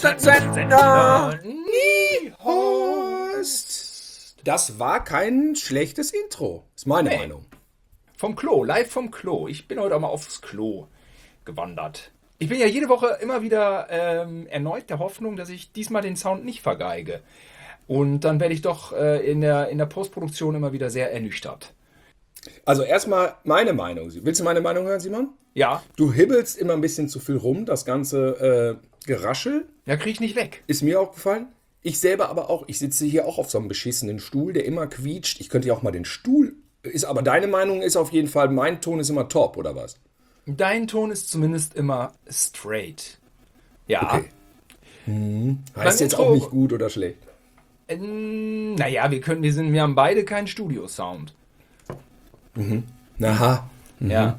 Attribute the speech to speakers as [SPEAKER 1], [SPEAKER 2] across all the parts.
[SPEAKER 1] Sender Niehorst. Das war kein schlechtes Intro, ist meine Meinung.
[SPEAKER 2] Vom Klo, live vom Klo. Ich bin heute auch mal aufs Klo gewandert. Ich bin ja jede Woche immer wieder erneut der Hoffnung, dass ich diesmal den Sound nicht vergeige. Und dann werde ich doch in der Postproduktion immer wieder sehr ernüchtert.
[SPEAKER 1] Also erstmal meine Meinung. Willst du meine Meinung hören, Simon?
[SPEAKER 2] Ja.
[SPEAKER 1] Du hibbelst immer ein bisschen zu viel rum, das ganze Geraschel.
[SPEAKER 2] Ja, krieg ich nicht weg.
[SPEAKER 1] Ist mir aufgefallen. Ich selber aber auch. Ich sitze hier auch auf so einem beschissenen Stuhl, der immer quietscht. Ich könnte ja auch mal den Stuhl... Aber deine Meinung ist auf jeden Fall, mein Ton ist immer top, oder was?
[SPEAKER 2] Dein Ton ist zumindest immer straight. Ja.
[SPEAKER 1] Okay. Heißt jetzt auch nicht gut oder schlecht.
[SPEAKER 2] Naja, wir haben beide keinen Studio-Sound.
[SPEAKER 1] Aha.
[SPEAKER 2] Ja.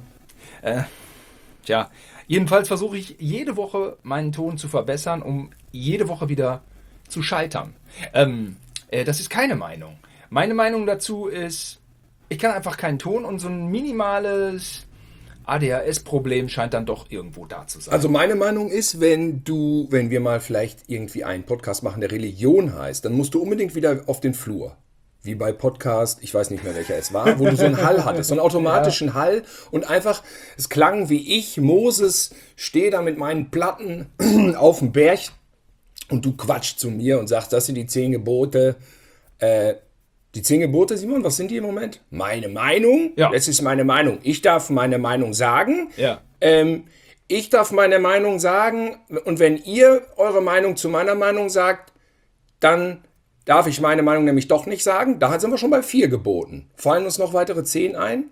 [SPEAKER 2] Tja, jedenfalls versuche ich jede Woche meinen Ton zu verbessern, um jede Woche wieder zu scheitern. Das ist keine Meinung. Meine Meinung dazu ist, ich kann einfach keinen Ton und so ein minimales ADHS-Problem scheint dann doch irgendwo da zu sein.
[SPEAKER 1] Also meine Meinung ist, wenn wir mal vielleicht irgendwie einen Podcast machen, der Religion heißt, dann musst du unbedingt wieder auf den Flur. Wie bei Podcast, ich weiß nicht mehr welcher es war, wo du so einen Hall hattest, so einen automatischen Hall und einfach, es klang wie ich, Moses, stehe da mit meinen Platten auf dem Berg und du quatscht zu mir und sagst, das sind die 10 Gebote. Die 10 Gebote, Simon, was sind die im Moment? Meine Meinung?
[SPEAKER 2] Ja.
[SPEAKER 1] Das ist meine Meinung. Ich darf meine Meinung sagen.
[SPEAKER 2] Ja.
[SPEAKER 1] Ich darf meine Meinung sagen und wenn ihr eure Meinung zu meiner Meinung sagt, dann darf ich meine Meinung nämlich doch nicht sagen. Da sind wir schon bei 4 Geboten. Fallen uns noch weitere 10 ein?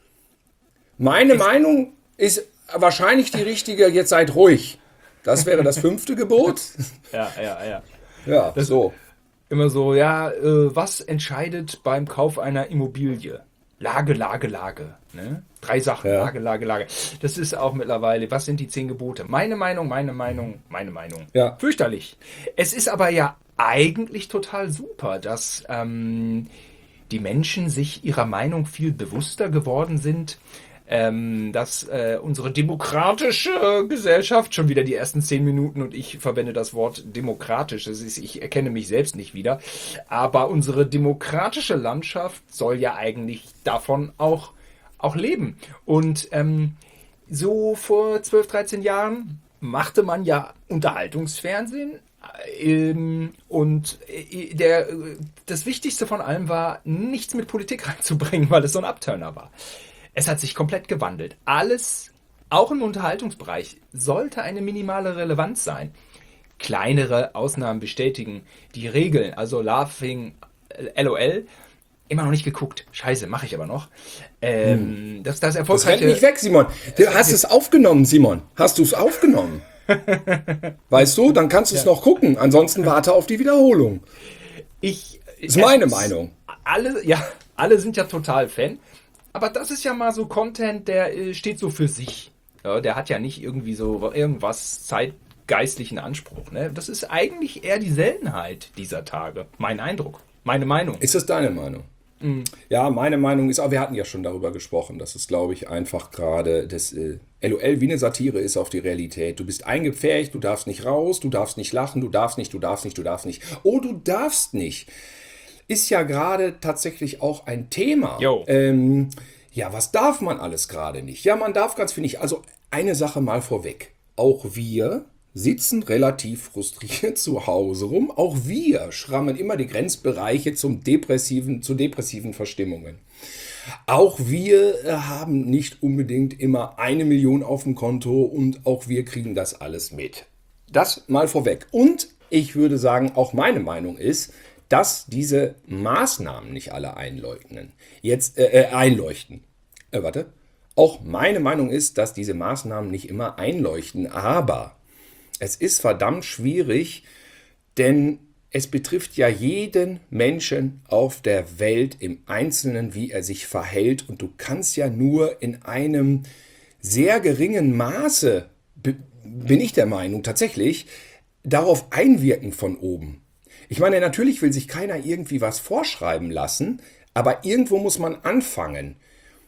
[SPEAKER 1] Meine Meinung ist wahrscheinlich die richtige, jetzt seid ruhig. Das wäre das 5. Gebot.
[SPEAKER 2] Ja.
[SPEAKER 1] Ja,
[SPEAKER 2] Das
[SPEAKER 1] so.
[SPEAKER 2] Immer so, was entscheidet beim Kauf einer Immobilie? Lage. Ne? 3 Sachen,
[SPEAKER 1] Ja.
[SPEAKER 2] Lage. Das ist auch mittlerweile, was sind die 10 Gebote? Meine Meinung.
[SPEAKER 1] Ja.
[SPEAKER 2] Fürchterlich. Es ist aber ja eigentlich total super, dass die Menschen sich ihrer Meinung viel bewusster geworden sind, dass unsere demokratische Gesellschaft, schon wieder die ersten 10 Minuten und ich verwende das Wort demokratisch, ich erkenne mich selbst nicht wieder, aber unsere demokratische Landschaft soll ja eigentlich davon auch leben. Und so vor 12, 13 Jahren machte man ja Unterhaltungsfernsehen und das Wichtigste von allem war, nichts mit Politik reinzubringen, weil es so ein Abturner war. Es hat sich komplett gewandelt. Alles, auch im Unterhaltungsbereich, sollte eine minimale Relevanz sein. Kleinere Ausnahmen bestätigen die Regeln. Also Laughing, LOL, immer noch nicht geguckt. Scheiße, mache ich aber noch. Das erfolgreiche...
[SPEAKER 1] Das rennt nicht weg, Simon. Du hast es aufgenommen, Simon. Hast du es aufgenommen? Weißt du, dann kannst du es noch gucken. Ansonsten warte auf die Wiederholung. Ist meine Meinung.
[SPEAKER 2] Alle sind ja total Fan. Aber das ist ja mal so Content, der steht so für sich. Ja, der hat ja nicht irgendwie so irgendwas zeitgeistlichen Anspruch. Ne? Das ist eigentlich eher die Seltenheit dieser Tage. Mein Eindruck. Meine Meinung.
[SPEAKER 1] Ist das deine Meinung? Ja, meine Meinung ist, aber wir hatten ja schon darüber gesprochen, dass es, glaube ich, einfach gerade das LOL wie eine Satire ist auf die Realität. Du bist eingepfercht, du darfst nicht raus, du darfst nicht lachen, du darfst nicht. Oh, du darfst nicht. Ist ja gerade tatsächlich auch ein Thema. Was darf man alles gerade nicht? Ja, man darf ganz viel nicht. Also eine Sache mal vorweg. Auch wir sitzen relativ frustriert zu Hause rum. Auch wir schrammen immer die Grenzbereiche zu depressiven Verstimmungen. Auch wir haben nicht unbedingt immer 1 Million auf dem Konto und auch wir kriegen das alles mit. Das mal vorweg. Und ich würde sagen, auch meine Meinung ist, dass diese Maßnahmen nicht alle einleuchten. Auch meine Meinung ist, dass diese Maßnahmen nicht immer einleuchten, aber es ist verdammt schwierig, denn es betrifft ja jeden Menschen auf der Welt im Einzelnen, wie er sich verhält und du kannst ja nur in einem sehr geringen Maße, bin ich der Meinung, tatsächlich darauf einwirken von oben. Ich meine, natürlich will sich keiner irgendwie was vorschreiben lassen, aber irgendwo muss man anfangen.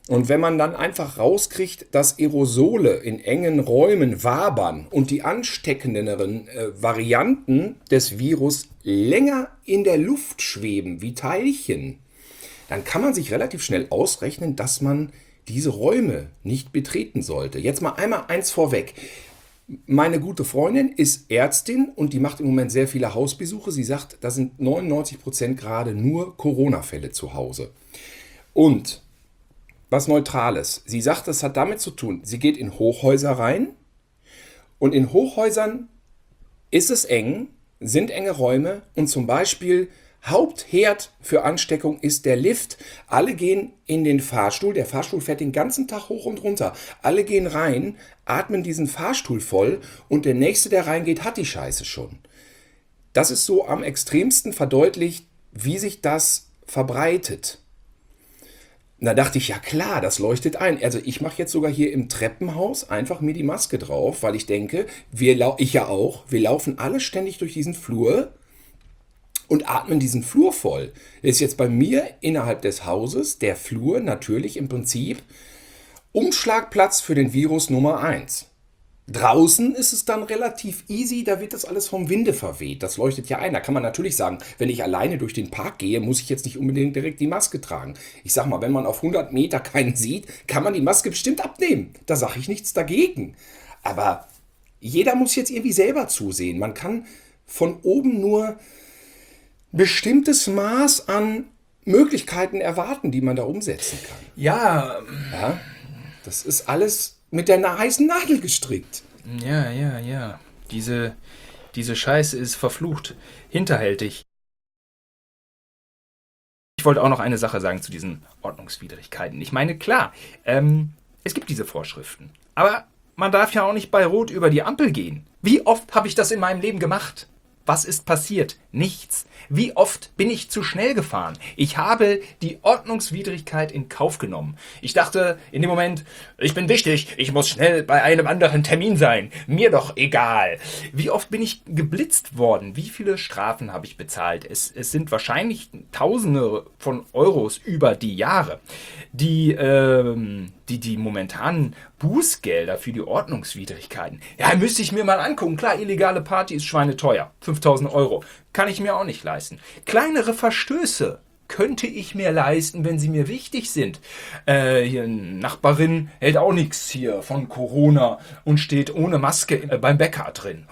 [SPEAKER 1] Und wenn man dann einfach rauskriegt, dass Aerosole in engen Räumen wabern und die ansteckenderen Varianten des Virus länger in der Luft schweben wie Teilchen, dann kann man sich relativ schnell ausrechnen, dass man diese Räume nicht betreten sollte. Jetzt mal einmal eins vorweg. Meine gute Freundin ist Ärztin und die macht im Moment sehr viele Hausbesuche. Sie sagt, da sind 99% gerade nur Corona-Fälle zu Hause. Und was Neutrales. Sie sagt, das hat damit zu tun, sie geht in Hochhäuser rein und in Hochhäusern ist es eng, sind enge Räume und zum Beispiel Hauptherd für Ansteckung ist der Lift. Alle gehen in den Fahrstuhl, der Fahrstuhl fährt den ganzen Tag hoch und runter. Alle gehen rein, atmen diesen Fahrstuhl voll und der Nächste, der reingeht, hat die Scheiße schon. Das ist so am extremsten verdeutlicht, wie sich das verbreitet. Da dachte ich, ja klar, das leuchtet ein. Also ich mache jetzt sogar hier im Treppenhaus einfach mir die Maske drauf, weil ich denke, ich ja auch, wir laufen alle ständig durch diesen Flur und atmen diesen Flur voll. Das ist jetzt bei mir innerhalb des Hauses der Flur natürlich im Prinzip Umschlagplatz für den Virus Nummer 1. Draußen ist es dann relativ easy, da wird das alles vom Winde verweht. Das leuchtet ja ein. Da kann man natürlich sagen, wenn ich alleine durch den Park gehe, muss ich jetzt nicht unbedingt direkt die Maske tragen. Ich sag mal, wenn man auf 100 Meter keinen sieht, kann man die Maske bestimmt abnehmen. Da sage ich nichts dagegen. Aber jeder muss jetzt irgendwie selber zusehen. Man kann von oben nur ein bestimmtes Maß an Möglichkeiten erwarten, die man da umsetzen kann.
[SPEAKER 2] Ja,
[SPEAKER 1] das ist alles mit der heißen Nadel gestrickt.
[SPEAKER 2] ja. Diese Scheiße ist verflucht, hinterhältig. Ich wollte auch noch eine Sache sagen zu diesen Ordnungswidrigkeiten. Ich meine, klar, es gibt diese Vorschriften. Aber man darf ja auch nicht bei Rot über die Ampel gehen. Wie oft habe ich das in meinem Leben gemacht? Was ist passiert? Nichts. Wie oft bin ich zu schnell gefahren? Ich habe die Ordnungswidrigkeit in Kauf genommen. Ich dachte in dem Moment, ich bin wichtig, ich muss schnell bei einem anderen Termin sein. Mir doch egal. Wie oft bin ich geblitzt worden? Wie viele Strafen habe ich bezahlt? Es sind wahrscheinlich Tausende von Euros über die Jahre. Die momentanen Bußgelder für die Ordnungswidrigkeiten. Ja, müsste ich mir mal angucken. Klar, illegale Party ist schweineteuer. 5.000 Euro. Kann ich mir auch nicht leisten. Kleinere Verstöße könnte ich mir leisten, wenn sie mir wichtig sind. Hier eine Nachbarin hält auch nichts hier von Corona und steht ohne Maske beim Bäcker drin.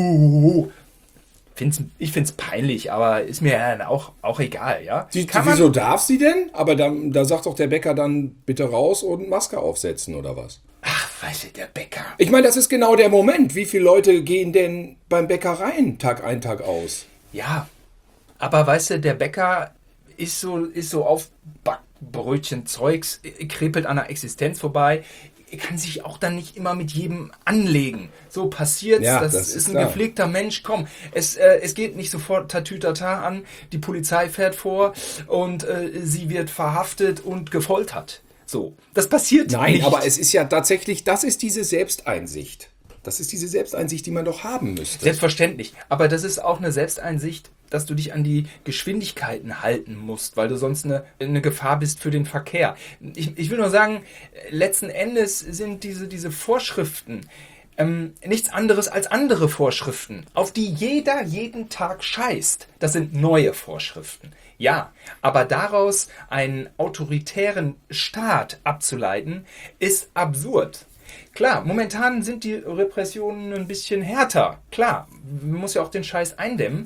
[SPEAKER 2] Ich find's peinlich, aber ist mir ja auch egal, ja?
[SPEAKER 1] Wieso darf sie denn? Aber da sagt doch der Bäcker dann bitte raus und Maske aufsetzen oder was?
[SPEAKER 2] Ach, weißt du, der Bäcker.
[SPEAKER 1] Ich meine, das ist genau der Moment. Wie viele Leute gehen denn beim Bäcker rein, Tag ein, Tag aus?
[SPEAKER 2] Ja, aber weißt du, der Bäcker ist so auf Backbrötchen Zeugs, krepelt an der Existenz vorbei. Kann sich auch dann nicht immer mit jedem anlegen. So passiert's,
[SPEAKER 1] ja,
[SPEAKER 2] das ist ein gepflegter Mensch. Komm, es geht nicht sofort Tatütata an, die Polizei fährt vor und sie wird verhaftet und gefoltert. So, das passiert nicht.
[SPEAKER 1] Nein, aber es ist ja tatsächlich, das ist diese Selbsteinsicht. Das ist diese Selbsteinsicht, die man doch haben müsste.
[SPEAKER 2] Selbstverständlich, aber das ist auch eine Selbsteinsicht, dass du dich an die Geschwindigkeiten halten musst, weil du sonst eine Gefahr bist für den Verkehr. Ich will nur sagen, letzten Endes sind diese Vorschriften nichts anderes als andere Vorschriften, auf die jeder jeden Tag scheißt. Das sind neue Vorschriften. Ja, aber daraus einen autoritären Staat abzuleiten, ist absurd. Klar, momentan sind die Repressionen ein bisschen härter. Klar, man muss ja auch den Scheiß eindämmen.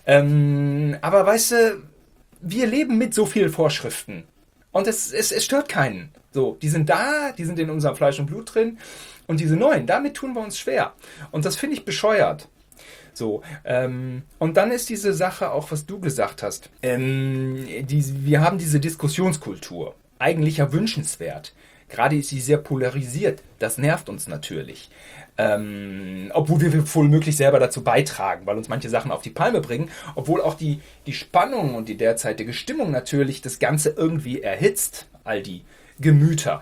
[SPEAKER 2] Aber weißt du, wir leben mit so vielen Vorschriften. Und es stört keinen. So, die sind da, die sind in unserem Fleisch und Blut drin. Und diese neuen, damit tun wir uns schwer. Und das finde ich bescheuert. So, und dann ist diese Sache auch, was du gesagt hast. Wir haben diese Diskussionskultur. Eigentlich ja wünschenswert. Gerade ist sie sehr polarisiert. Das nervt uns natürlich. Obwohl wir wohl möglich selber dazu beitragen, weil uns manche Sachen auf die Palme bringen. Obwohl auch die Spannung und die derzeitige Stimmung natürlich das Ganze irgendwie erhitzt. All die Gemüter.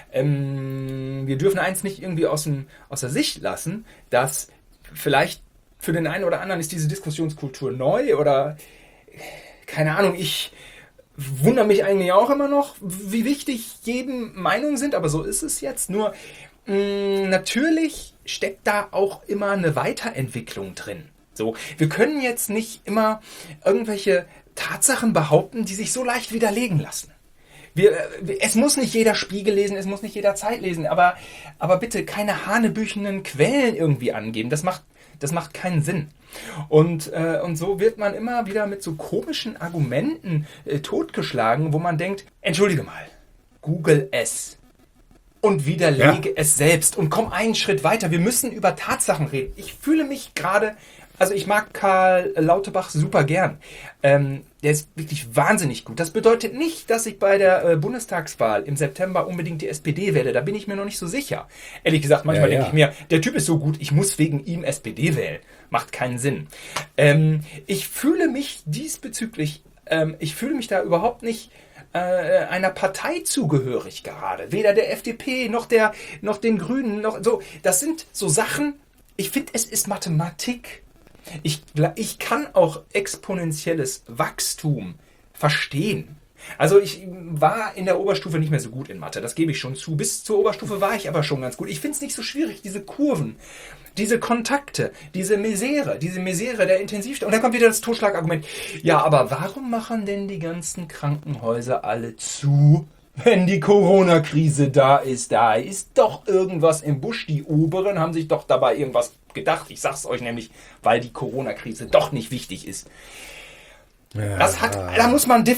[SPEAKER 2] Wir dürfen eins nicht irgendwie außer Sicht lassen, dass vielleicht für den einen oder anderen ist diese Diskussionskultur neu oder keine Ahnung, ich wundere mich eigentlich auch immer noch, wie wichtig jeden Meinungen sind, aber so ist es jetzt. Nur natürlich steckt da auch immer eine Weiterentwicklung drin. So, wir können jetzt nicht immer irgendwelche Tatsachen behaupten, die sich so leicht widerlegen lassen. Es muss nicht jeder Spiegel lesen, es muss nicht jeder Zeit lesen, aber bitte keine hanebüchenen Quellen irgendwie angeben. Das macht keinen Sinn. Und so wird man immer wieder mit so komischen Argumenten totgeschlagen, wo man denkt, entschuldige mal, Google es und widerlege es selbst und komm einen Schritt weiter. Wir müssen über Tatsachen reden. Ich fühle mich gerade, also ich mag Karl Lauterbach super gern. Der ist wirklich wahnsinnig gut. Das bedeutet nicht, dass ich bei der Bundestagswahl im September unbedingt die SPD wähle. Da bin ich mir noch nicht so sicher. Ehrlich gesagt, manchmal denke ich mir, der Typ ist so gut, ich muss wegen ihm SPD wählen. Macht keinen Sinn. Ich fühle mich diesbezüglich, ich fühle mich da überhaupt nicht einer Partei zugehörig gerade. Weder der FDP noch den Grünen noch so. Das sind so Sachen. Ich finde, es ist Mathematik. Ich kann auch exponentielles Wachstum verstehen. Also ich war in der Oberstufe nicht mehr so gut in Mathe, das gebe ich schon zu. Bis zur Oberstufe war ich aber schon ganz gut. Ich finde es nicht so schwierig, diese Kurven, diese Kontakte, diese Misere der Intensivstation. Und dann kommt wieder das Totschlagargument. Ja, aber warum machen denn die ganzen Krankenhäuser alle zu, wenn die Corona-Krise da ist? Da ist doch irgendwas im Busch. Die Oberen haben sich doch dabei irgendwas gedacht. Ich sag's euch nämlich, weil die Corona-Krise doch nicht wichtig ist. Ja. Da muss man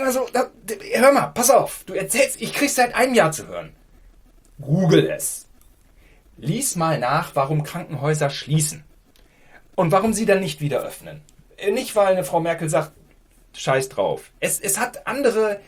[SPEAKER 2] hör mal, pass auf, du erzählst, ich krieg's seit einem Jahr zu hören. Google es. Lies mal nach, warum Krankenhäuser schließen. Und warum sie dann nicht wieder öffnen. Nicht, weil eine Frau Merkel sagt, scheiß drauf. Es hat andere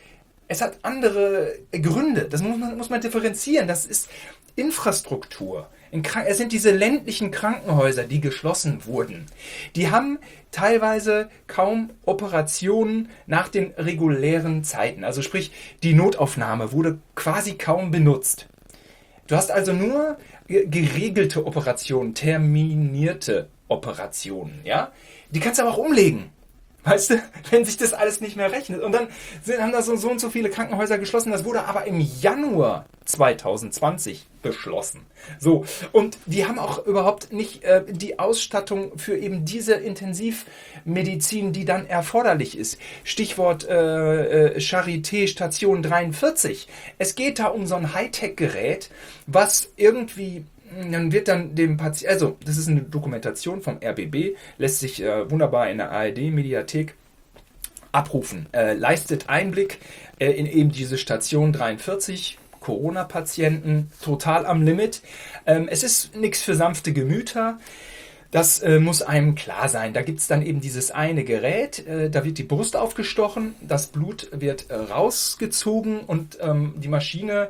[SPEAKER 2] Gründe. Das muss man differenzieren. Das ist Infrastruktur. Es sind diese ländlichen Krankenhäuser, die geschlossen wurden. Die haben teilweise kaum Operationen nach den regulären Zeiten. Also sprich, die Notaufnahme wurde quasi kaum benutzt. Du hast also nur geregelte Operationen, terminierte Operationen. Ja? Die kannst du aber auch umlegen. Weißt du, wenn sich das alles nicht mehr rechnet. Und dann haben da so und so viele Krankenhäuser geschlossen. Das wurde aber im Januar 2020 beschlossen. So, und die haben auch überhaupt nicht die Ausstattung für eben diese Intensivmedizin, die dann erforderlich ist. Stichwort Charité Station 43. Es geht da um so ein Hightech-Gerät, was irgendwie... Dann wird dann dem Patienten, also das ist eine Dokumentation vom RBB, lässt sich wunderbar in der ARD-Mediathek abrufen, leistet Einblick in eben diese Station 43, Corona-Patienten, total am Limit. Es ist nichts für sanfte Gemüter. Das muss einem klar sein. Da gibt es dann eben dieses eine Gerät, da wird die Brust aufgestochen, das Blut wird rausgezogen und die Maschine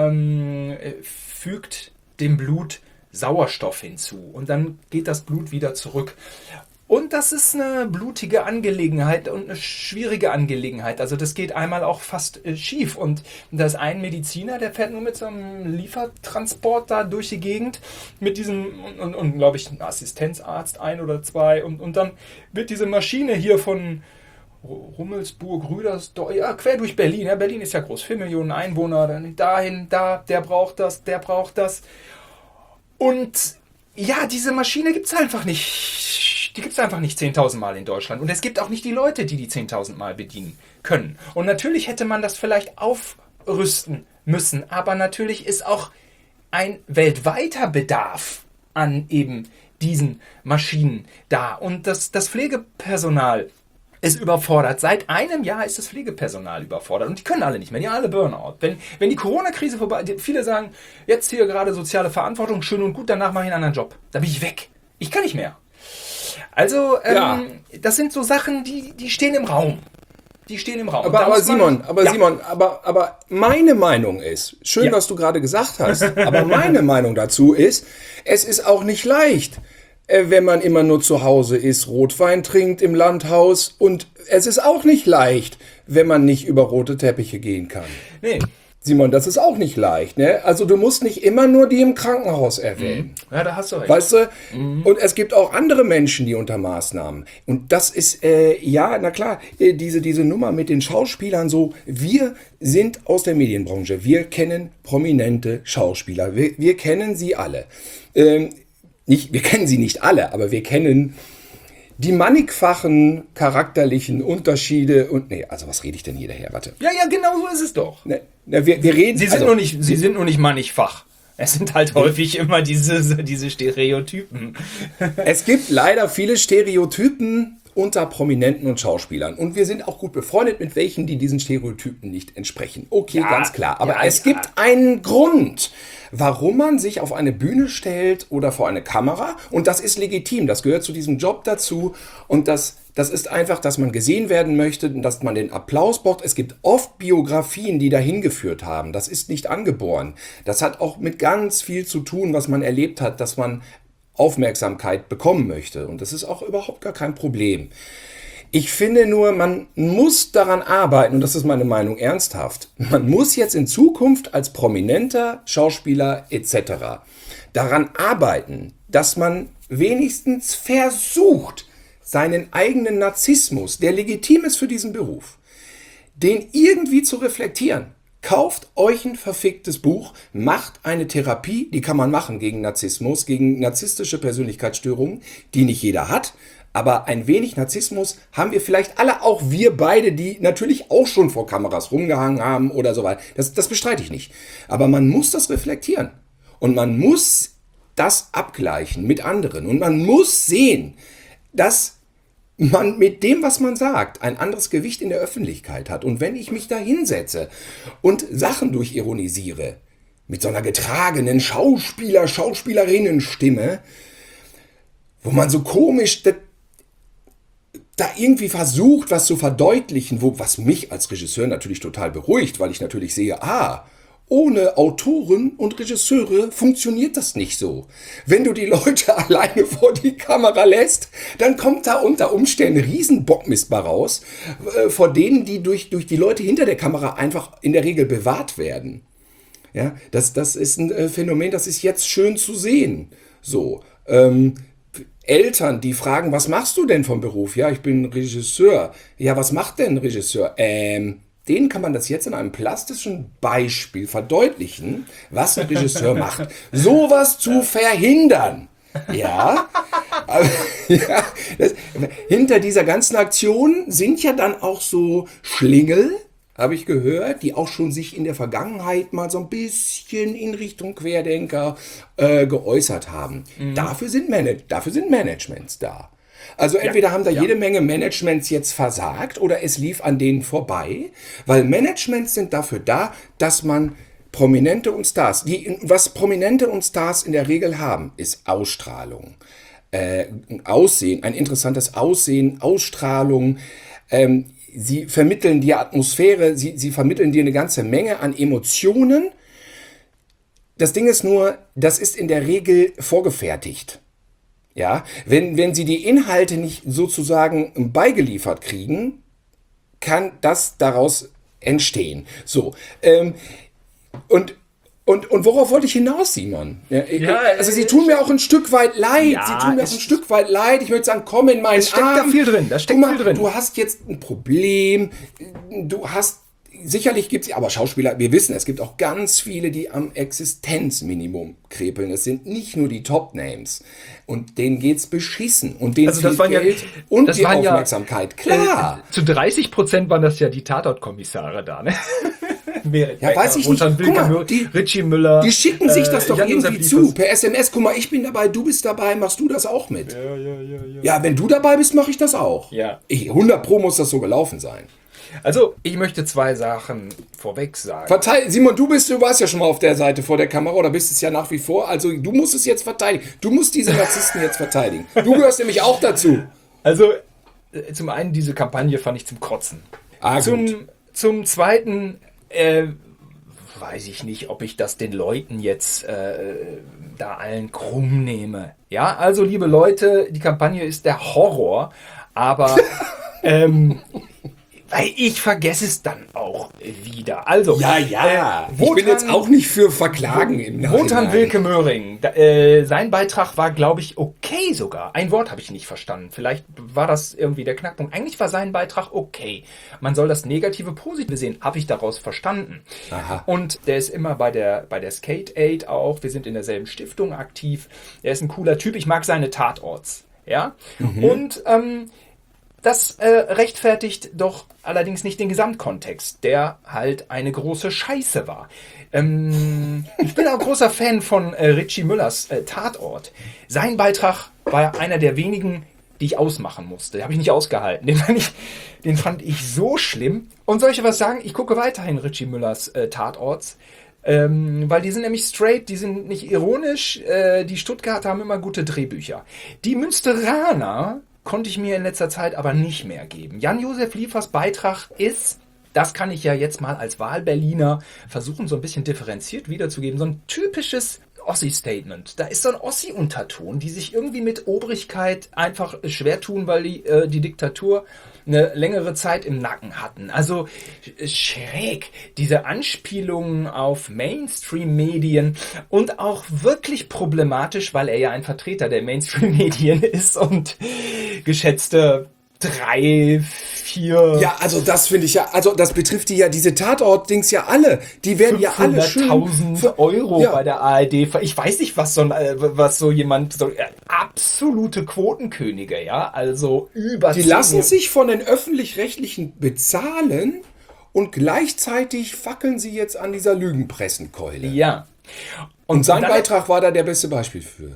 [SPEAKER 2] fügt dem Blut Sauerstoff hinzu und dann geht das Blut wieder zurück. Und das ist eine blutige Angelegenheit und eine schwierige Angelegenheit. Also das geht einmal auch fast schief. Und da ist ein Mediziner, der fährt nur mit so einem Liefertransport da durch die Gegend mit diesem und glaube ich, ein Assistenzarzt, ein oder zwei. Und dann wird diese Maschine hier von Rummelsburg, Rüdersdorf, ja, quer durch Berlin. Ja, Berlin ist ja groß, 4 Millionen Einwohner, dann dahin, da, der braucht das. Und ja, diese Maschine gibt es einfach nicht. Die gibt es einfach nicht 10.000 Mal in Deutschland. Und es gibt auch nicht die Leute, die 10.000 Mal bedienen können. Und natürlich hätte man das vielleicht aufrüsten müssen. Aber natürlich ist auch ein weltweiter Bedarf an eben diesen Maschinen da. Und das Pflegepersonal ist überfordert. Seit einem Jahr ist das Pflegepersonal überfordert. Und die können alle nicht mehr. Die haben alle Burnout. Wenn die Corona-Krise vorbei ist, viele sagen, jetzt hier gerade soziale Verantwortung, schön und gut, danach mache ich einen anderen Job. Da bin ich weg. Ich kann nicht mehr. Also, das sind so Sachen, die stehen im Raum. Die stehen im Raum.
[SPEAKER 1] Aber Simon, meine Meinung ist, schön, was du gerade gesagt hast, aber meine Meinung dazu ist, es ist auch nicht leicht, wenn man immer nur zu Hause ist, Rotwein trinkt im Landhaus und es ist auch nicht leicht, wenn man nicht über rote Teppiche gehen kann.
[SPEAKER 2] Nee.
[SPEAKER 1] Simon, das ist auch nicht leicht, ne? Also du musst nicht immer nur die im Krankenhaus erwähnen.
[SPEAKER 2] Ja, da hast du recht.
[SPEAKER 1] Weißt du? Und es gibt auch andere Menschen, die unter Maßnahmen. Und das ist, ja, na klar, diese Nummer mit den Schauspielern so, wir sind aus der Medienbranche, wir kennen prominente Schauspieler, wir kennen sie alle. Wir kennen sie nicht alle, aber wir kennen die mannigfachen charakterlichen Unterschiede und, nee, also was rede ich denn hier daher? Warte.
[SPEAKER 2] Ja, genau so ist es doch.
[SPEAKER 1] Ne, wir reden...
[SPEAKER 2] Sie sind nur nicht mannigfach. Es sind halt häufig immer diese Stereotypen.
[SPEAKER 1] Es gibt leider viele Stereotypen unter Prominenten und Schauspielern. Und wir sind auch gut befreundet mit welchen, die diesen Stereotypen nicht entsprechen. Okay,
[SPEAKER 2] Ja,
[SPEAKER 1] ganz klar. Aber
[SPEAKER 2] ja,
[SPEAKER 1] es gibt einen Grund, warum man sich auf eine Bühne stellt oder vor eine Kamera. Und das ist legitim. Das gehört zu diesem Job dazu. Und das ist einfach, dass man gesehen werden möchte, dass man den Applaus braucht. Es gibt oft Biografien, die dahin geführt haben. Das ist nicht angeboren. Das hat auch mit ganz viel zu tun, was man erlebt hat, dass man Aufmerksamkeit bekommen möchte. Und das ist auch überhaupt gar kein Problem. Ich finde nur, man muss daran arbeiten, und das ist meine Meinung ernsthaft, man muss jetzt in Zukunft als prominenter Schauspieler etc. daran arbeiten, dass man wenigstens versucht, seinen eigenen Narzissmus, der legitim ist für diesen Beruf, den irgendwie zu reflektieren. Kauft euch ein verficktes Buch, macht eine Therapie, die kann man machen gegen Narzissmus, gegen narzisstische Persönlichkeitsstörungen, die nicht jeder hat. Aber ein wenig Narzissmus haben wir vielleicht alle, auch wir beide, die natürlich auch schon vor Kameras rumgehangen haben oder so weiter. Das bestreite ich nicht. Aber man muss das reflektieren. Und man muss das abgleichen mit anderen. Und man muss sehen, dass man mit dem, was man sagt, ein anderes Gewicht in der Öffentlichkeit hat. Und wenn ich mich da hinsetze und Sachen durchironisiere, mit so einer getragenen Schauspielerinnenstimme, wo man so komisch da irgendwie versucht, was zu verdeutlichen, was mich als Regisseur natürlich total beruhigt, weil ich natürlich sehe, ohne Autoren und Regisseure funktioniert das nicht so. Wenn du die Leute alleine vor die Kamera lässt, dann kommt da unter Umständen Riesenbockmist bei raus, vor denen die durch die Leute hinter der Kamera einfach in der Regel bewahrt werden. Ja, das ist ein Phänomen, das ist jetzt schön zu sehen. So, Eltern, die fragen, was machst du denn vom Beruf? Ja, ich bin Regisseur. Ja, was macht denn ein Regisseur? Denen kann man das jetzt in einem plastischen Beispiel verdeutlichen, was ein Regisseur macht. Sowas zu verhindern. Ja, ja, hinter dieser ganzen Aktion sind ja dann auch so Schlingel, habe ich gehört, die auch schon sich in der Vergangenheit mal so ein bisschen in Richtung Querdenker geäußert haben. Dafür sind Managements da. Also entweder haben da jede Menge Managements jetzt versagt oder es lief an denen vorbei, weil Managements sind dafür da, dass man Prominente und Stars, was Prominente und Stars in der Regel haben, ist Ausstrahlung, Aussehen, ein interessantes Aussehen, Ausstrahlung. Sie vermitteln dir Atmosphäre, sie vermitteln dir eine ganze Menge an Emotionen. Das Ding ist nur, das ist in der Regel vorgefertigt. Ja, wenn sie die Inhalte nicht sozusagen beigeliefert kriegen, kann das daraus entstehen. So, und worauf wollte ich hinaus, Simon? Ja, also sie tun mir auch ein Stück weit leid.
[SPEAKER 2] Ja,
[SPEAKER 1] sie tun mir auch ein Stück weit leid. Ich möchte sagen, komm in meinen Arm.
[SPEAKER 2] Es steckt da viel drin. Da steckt viel drin.
[SPEAKER 1] Du hast jetzt ein Problem. Sicherlich gibt es, aber Schauspieler, wir wissen, es gibt auch ganz viele, die am Existenzminimum krepeln. Es sind nicht nur die Top-Names. Und denen geht's beschissen. Und denen
[SPEAKER 2] Also das
[SPEAKER 1] fehlt
[SPEAKER 2] waren
[SPEAKER 1] Geld und die Aufmerksamkeit. Klar.
[SPEAKER 2] Zu 30% waren das ja die Tatortkommissare da, ne?
[SPEAKER 1] Ja, weiß ich nicht. Guck mal,
[SPEAKER 2] Richie Müller.
[SPEAKER 1] Die schicken sich das doch
[SPEAKER 2] Jan-Josef
[SPEAKER 1] irgendwie zu. Per SMS, guck mal, ich bin dabei, du bist dabei, machst du das auch mit? Ja, wenn du dabei bist, mache ich das auch.
[SPEAKER 2] Ja.
[SPEAKER 1] 100 Pro muss das so gelaufen sein.
[SPEAKER 2] Also, ich möchte zwei Sachen vorweg sagen.
[SPEAKER 1] Simon, du warst ja schon mal auf der Seite vor der Kamera oder bist es ja nach wie vor. Also, du musst es jetzt verteidigen. Du musst diese Narzissten jetzt verteidigen. Du gehörst nämlich auch dazu.
[SPEAKER 2] Also, zum einen, diese Kampagne fand ich zum Kotzen. Zum Zweiten, weiß ich nicht, ob ich das den Leuten jetzt da allen krumm nehme. Ja, also, liebe Leute, die Kampagne ist der Horror, aber Weil ich vergesse es dann auch wieder. Also,
[SPEAKER 1] ich bin jetzt auch nicht für Verklagen im Nachhinein.
[SPEAKER 2] Wotan Wilke Möhring, sein Beitrag war, glaube ich, okay sogar. Ein Wort habe ich nicht verstanden. Vielleicht war das irgendwie der Knackpunkt. Eigentlich war sein Beitrag okay. Man soll das Negative positive sehen, habe ich daraus verstanden.
[SPEAKER 1] Aha.
[SPEAKER 2] Und der ist immer bei der Skate Aid auch. Wir sind in derselben Stiftung aktiv. Er ist ein cooler Typ. Ich mag seine Tatorts. Ja. Und das rechtfertigt doch allerdings nicht den Gesamtkontext, der halt eine große Scheiße war. Ich bin auch großer Fan von Richie Müllers Tatort. Sein Beitrag war einer der wenigen, die ich ausmachen musste. Den habe ich nicht ausgehalten. Den fand ich so schlimm. Und soll ich was sagen? Ich gucke weiterhin Richie Müllers Tatorts. Weil die sind nämlich straight, die sind nicht ironisch. Die Stuttgarter haben immer gute Drehbücher. Die Münsteraner konnte ich mir in letzter Zeit aber nicht mehr geben. Jan-Josef Liefers Beitrag ist, das kann ich ja jetzt mal als Wahlberliner versuchen, so ein bisschen differenziert wiederzugeben, so ein typisches Ossi-Statement. Da ist so ein Ossi-Unterton, die sich irgendwie mit Obrigkeit einfach schwer tun, weil die Diktatur eine längere Zeit im Nacken hatten. Also schräg, diese Anspielungen auf Mainstream-Medien und auch wirklich problematisch, weil er ja ein Vertreter der Mainstream-Medien ist und geschätzte 3, 4...
[SPEAKER 1] Ja, also das finde ich ja, also das betrifft diese Tatort-Dings ja alle. Die werden ja alle schön...
[SPEAKER 2] 500.000 Euro bei der ARD. Ich weiß nicht, was so jemand... absolute Quotenkönige, ja? Also über...
[SPEAKER 1] Die lassen sich von den Öffentlich-Rechtlichen bezahlen und gleichzeitig fackeln sie jetzt an dieser Lügenpressenkeule.
[SPEAKER 2] Ja.
[SPEAKER 1] Und sein Beitrag war da der beste Beispiel für.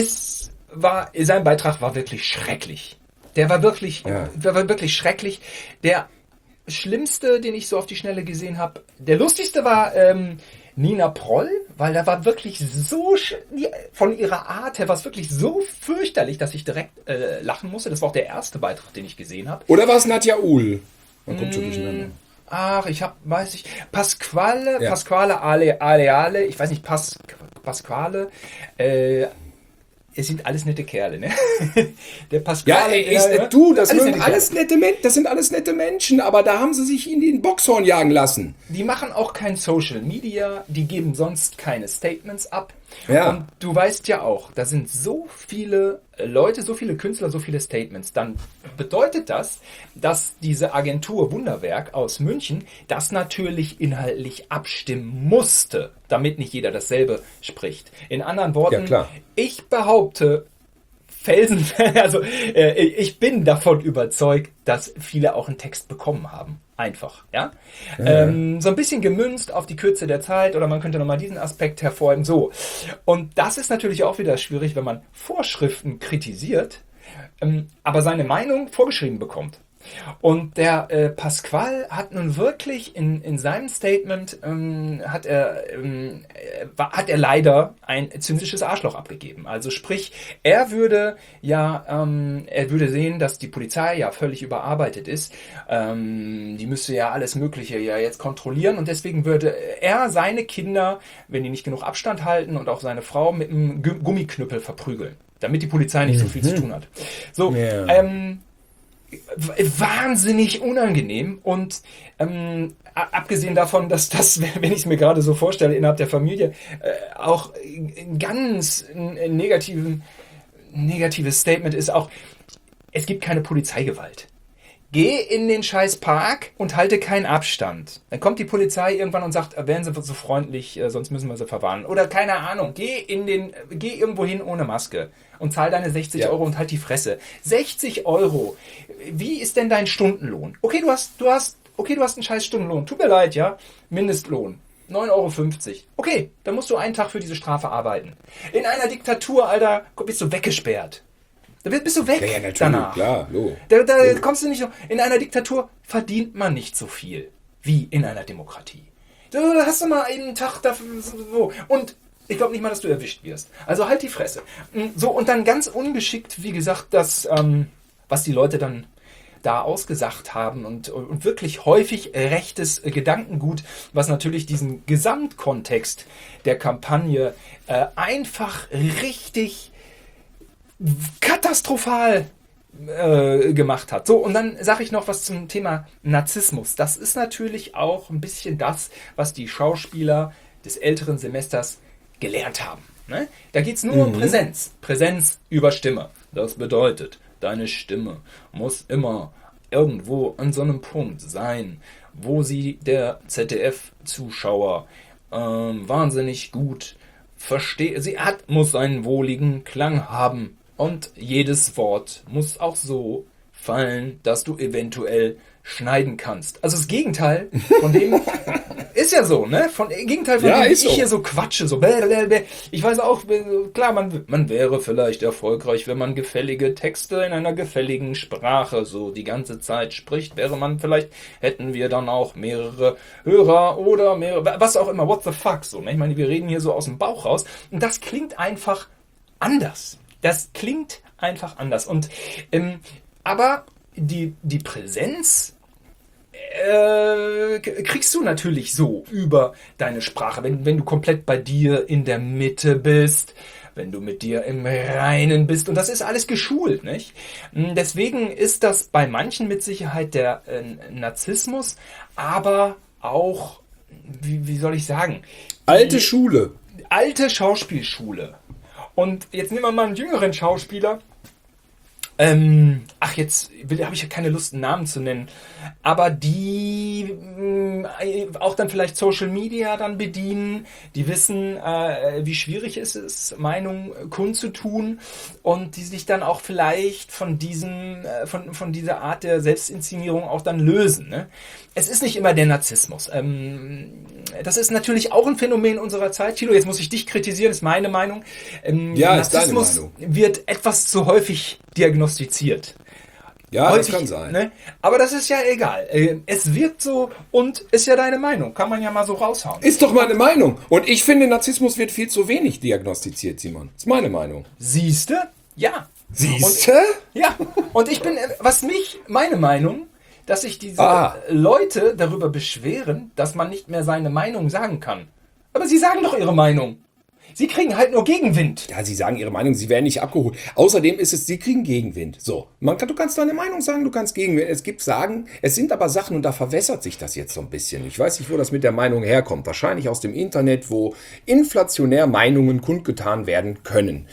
[SPEAKER 2] Sein Beitrag war wirklich schrecklich. Der war wirklich schrecklich. Der schlimmste, den ich so auf die Schnelle gesehen habe, der lustigste war Nina Proll, weil da war wirklich so, von ihrer Art her war es wirklich so fürchterlich, dass ich direkt lachen musste. Das war auch der erste Beitrag, den ich gesehen habe.
[SPEAKER 1] Oder war es Nadja Uhl? Man kommt schon durcheinander.
[SPEAKER 2] Ach, Pasquale Aleale, ich weiß nicht, Pasquale, es sind alles nette Kerle, ne? Der Pasquale.
[SPEAKER 1] Das sind alles nette Menschen, aber da haben sie sich in den Boxhorn jagen lassen.
[SPEAKER 2] Die machen auch kein Social Media, die geben sonst keine Statements ab.
[SPEAKER 1] Ja.
[SPEAKER 2] Und du weißt ja auch, da sind so viele Leute, so viele Künstler, so viele Statements. Dann bedeutet das, dass diese Agentur Wunderwerk aus München das natürlich inhaltlich abstimmen musste, damit nicht jeder dasselbe spricht. In anderen Worten, ich behaupte, ich bin davon überzeugt, dass viele auch einen Text bekommen haben. Einfach, ja. So ein bisschen gemünzt auf die Kürze der Zeit oder man könnte nochmal diesen Aspekt hervorheben. So. Und das ist natürlich auch wieder schwierig, wenn man Vorschriften kritisiert, aber seine Meinung vorgeschrieben bekommt. Und der Pasquale hat nun wirklich in seinem Statement hat er leider ein zynisches Arschloch abgegeben. Also sprich, er würde sehen, dass die Polizei ja völlig überarbeitet ist. Die müsste ja alles Mögliche ja jetzt kontrollieren und deswegen würde er seine Kinder, wenn die nicht genug Abstand halten und auch seine Frau mit einem Gummiknüppel verprügeln, damit die Polizei nicht so viel zu tun hat. So, wahnsinnig unangenehm und abgesehen davon, dass das, wenn ich es mir gerade so vorstelle, innerhalb der Familie auch ein ganz negatives Statement ist auch, es gibt keine Polizeigewalt. Geh in den scheiß Park und halte keinen Abstand. Dann kommt die Polizei irgendwann und sagt, wären Sie so freundlich, sonst müssen wir Sie verwarnen. Oder keine Ahnung, geh irgendwo hin ohne Maske und zahl deine 60 Euro und halt die Fresse. 60 Euro. Wie ist denn dein Stundenlohn? Okay, du hast einen scheiß Stundenlohn. Tut mir leid, ja? Mindestlohn. 9,50 Euro. Okay, dann musst du einen Tag für diese Strafe arbeiten. In einer Diktatur, Alter, bist du weggesperrt. Da bist du weg danach. Klar, da kommst du nicht noch. In einer Diktatur verdient man nicht so viel wie in einer Demokratie. Da hast du mal einen Tag dafür. So. Und ich glaube nicht mal, dass du erwischt wirst. Also halt die Fresse. So, und dann ganz ungeschickt, wie gesagt, das, was die Leute dann da ausgesagt haben und wirklich häufig rechtes Gedankengut, was natürlich diesen Gesamtkontext der Kampagne einfach richtig katastrophal gemacht hat. So, und dann sage ich noch was zum Thema Narzissmus. Das ist natürlich auch ein bisschen das, was die Schauspieler des älteren Semesters gelernt haben. Ne? Da geht es nur um Präsenz. Präsenz über Stimme. Das bedeutet, deine Stimme muss immer irgendwo an so einem Punkt sein, wo sie der ZDF-Zuschauer wahnsinnig gut versteht. Muss einen wohligen Klang haben. Und jedes Wort muss auch so fallen, dass du eventuell schneiden kannst. Also das Gegenteil von dem ist ja so, ne? Gegenteil von dem, wie ich hier so quatsche, so ich weiß auch, klar, man wäre vielleicht erfolgreich, wenn man gefällige Texte in einer gefälligen Sprache so die ganze Zeit spricht, hätten wir dann auch mehrere Hörer oder mehrere, was auch immer, what the fuck, so, ne? Ich meine, wir reden hier so aus dem Bauch raus und das klingt einfach anders. Das klingt einfach anders. Und aber die Präsenz kriegst du natürlich so über deine Sprache, wenn du komplett bei dir in der Mitte bist, wenn du mit dir im Reinen bist. Und das ist alles geschult, nicht? Deswegen ist das bei manchen mit Sicherheit der Narzissmus, aber auch, wie soll ich sagen?
[SPEAKER 1] Alte Schule.
[SPEAKER 2] Alte Schauspielschule. Und jetzt nehmen wir mal einen jüngeren Schauspieler. Jetzt habe ich ja keine Lust, einen Namen zu nennen. Aber die auch dann vielleicht Social Media dann bedienen. Die wissen, wie schwierig es ist, Meinung kundzutun. Und die sich dann auch vielleicht von von dieser Art der Selbstinszenierung auch dann lösen. Ne? Es ist nicht immer der Narzissmus. Das ist natürlich auch ein Phänomen unserer Zeit. Thilo, jetzt muss ich dich kritisieren, ist meine Meinung. Narzissmus
[SPEAKER 1] ist deine Meinung.
[SPEAKER 2] Wird etwas zu häufig diagnostiziert.
[SPEAKER 1] Ja,
[SPEAKER 2] häufig,
[SPEAKER 1] das kann sein.
[SPEAKER 2] Ne? Aber das ist ja egal. Es wirkt so und ist ja deine Meinung. Kann man ja mal so raushauen.
[SPEAKER 1] Ist doch meine Meinung. Und ich finde, Narzissmus wird viel zu wenig diagnostiziert, Simon. Ist meine Meinung.
[SPEAKER 2] Siehste? Ja.
[SPEAKER 1] Siehste?
[SPEAKER 2] Ja. Und ich bin, meine Meinung, dass sich diese Leute darüber beschweren, dass man nicht mehr seine Meinung sagen kann. Aber sie sagen doch ihre Meinung. Sie kriegen halt nur Gegenwind.
[SPEAKER 1] Ja, sie sagen ihre Meinung, sie werden nicht abgeholt. Außerdem ist es, sie kriegen Gegenwind. So, du kannst deine Meinung sagen, du kannst Gegenwind. Es sind aber Sachen und da verwässert sich das jetzt so ein bisschen. Ich weiß nicht, wo das mit der Meinung herkommt. Wahrscheinlich aus dem Internet, wo inflationär Meinungen kundgetan werden können.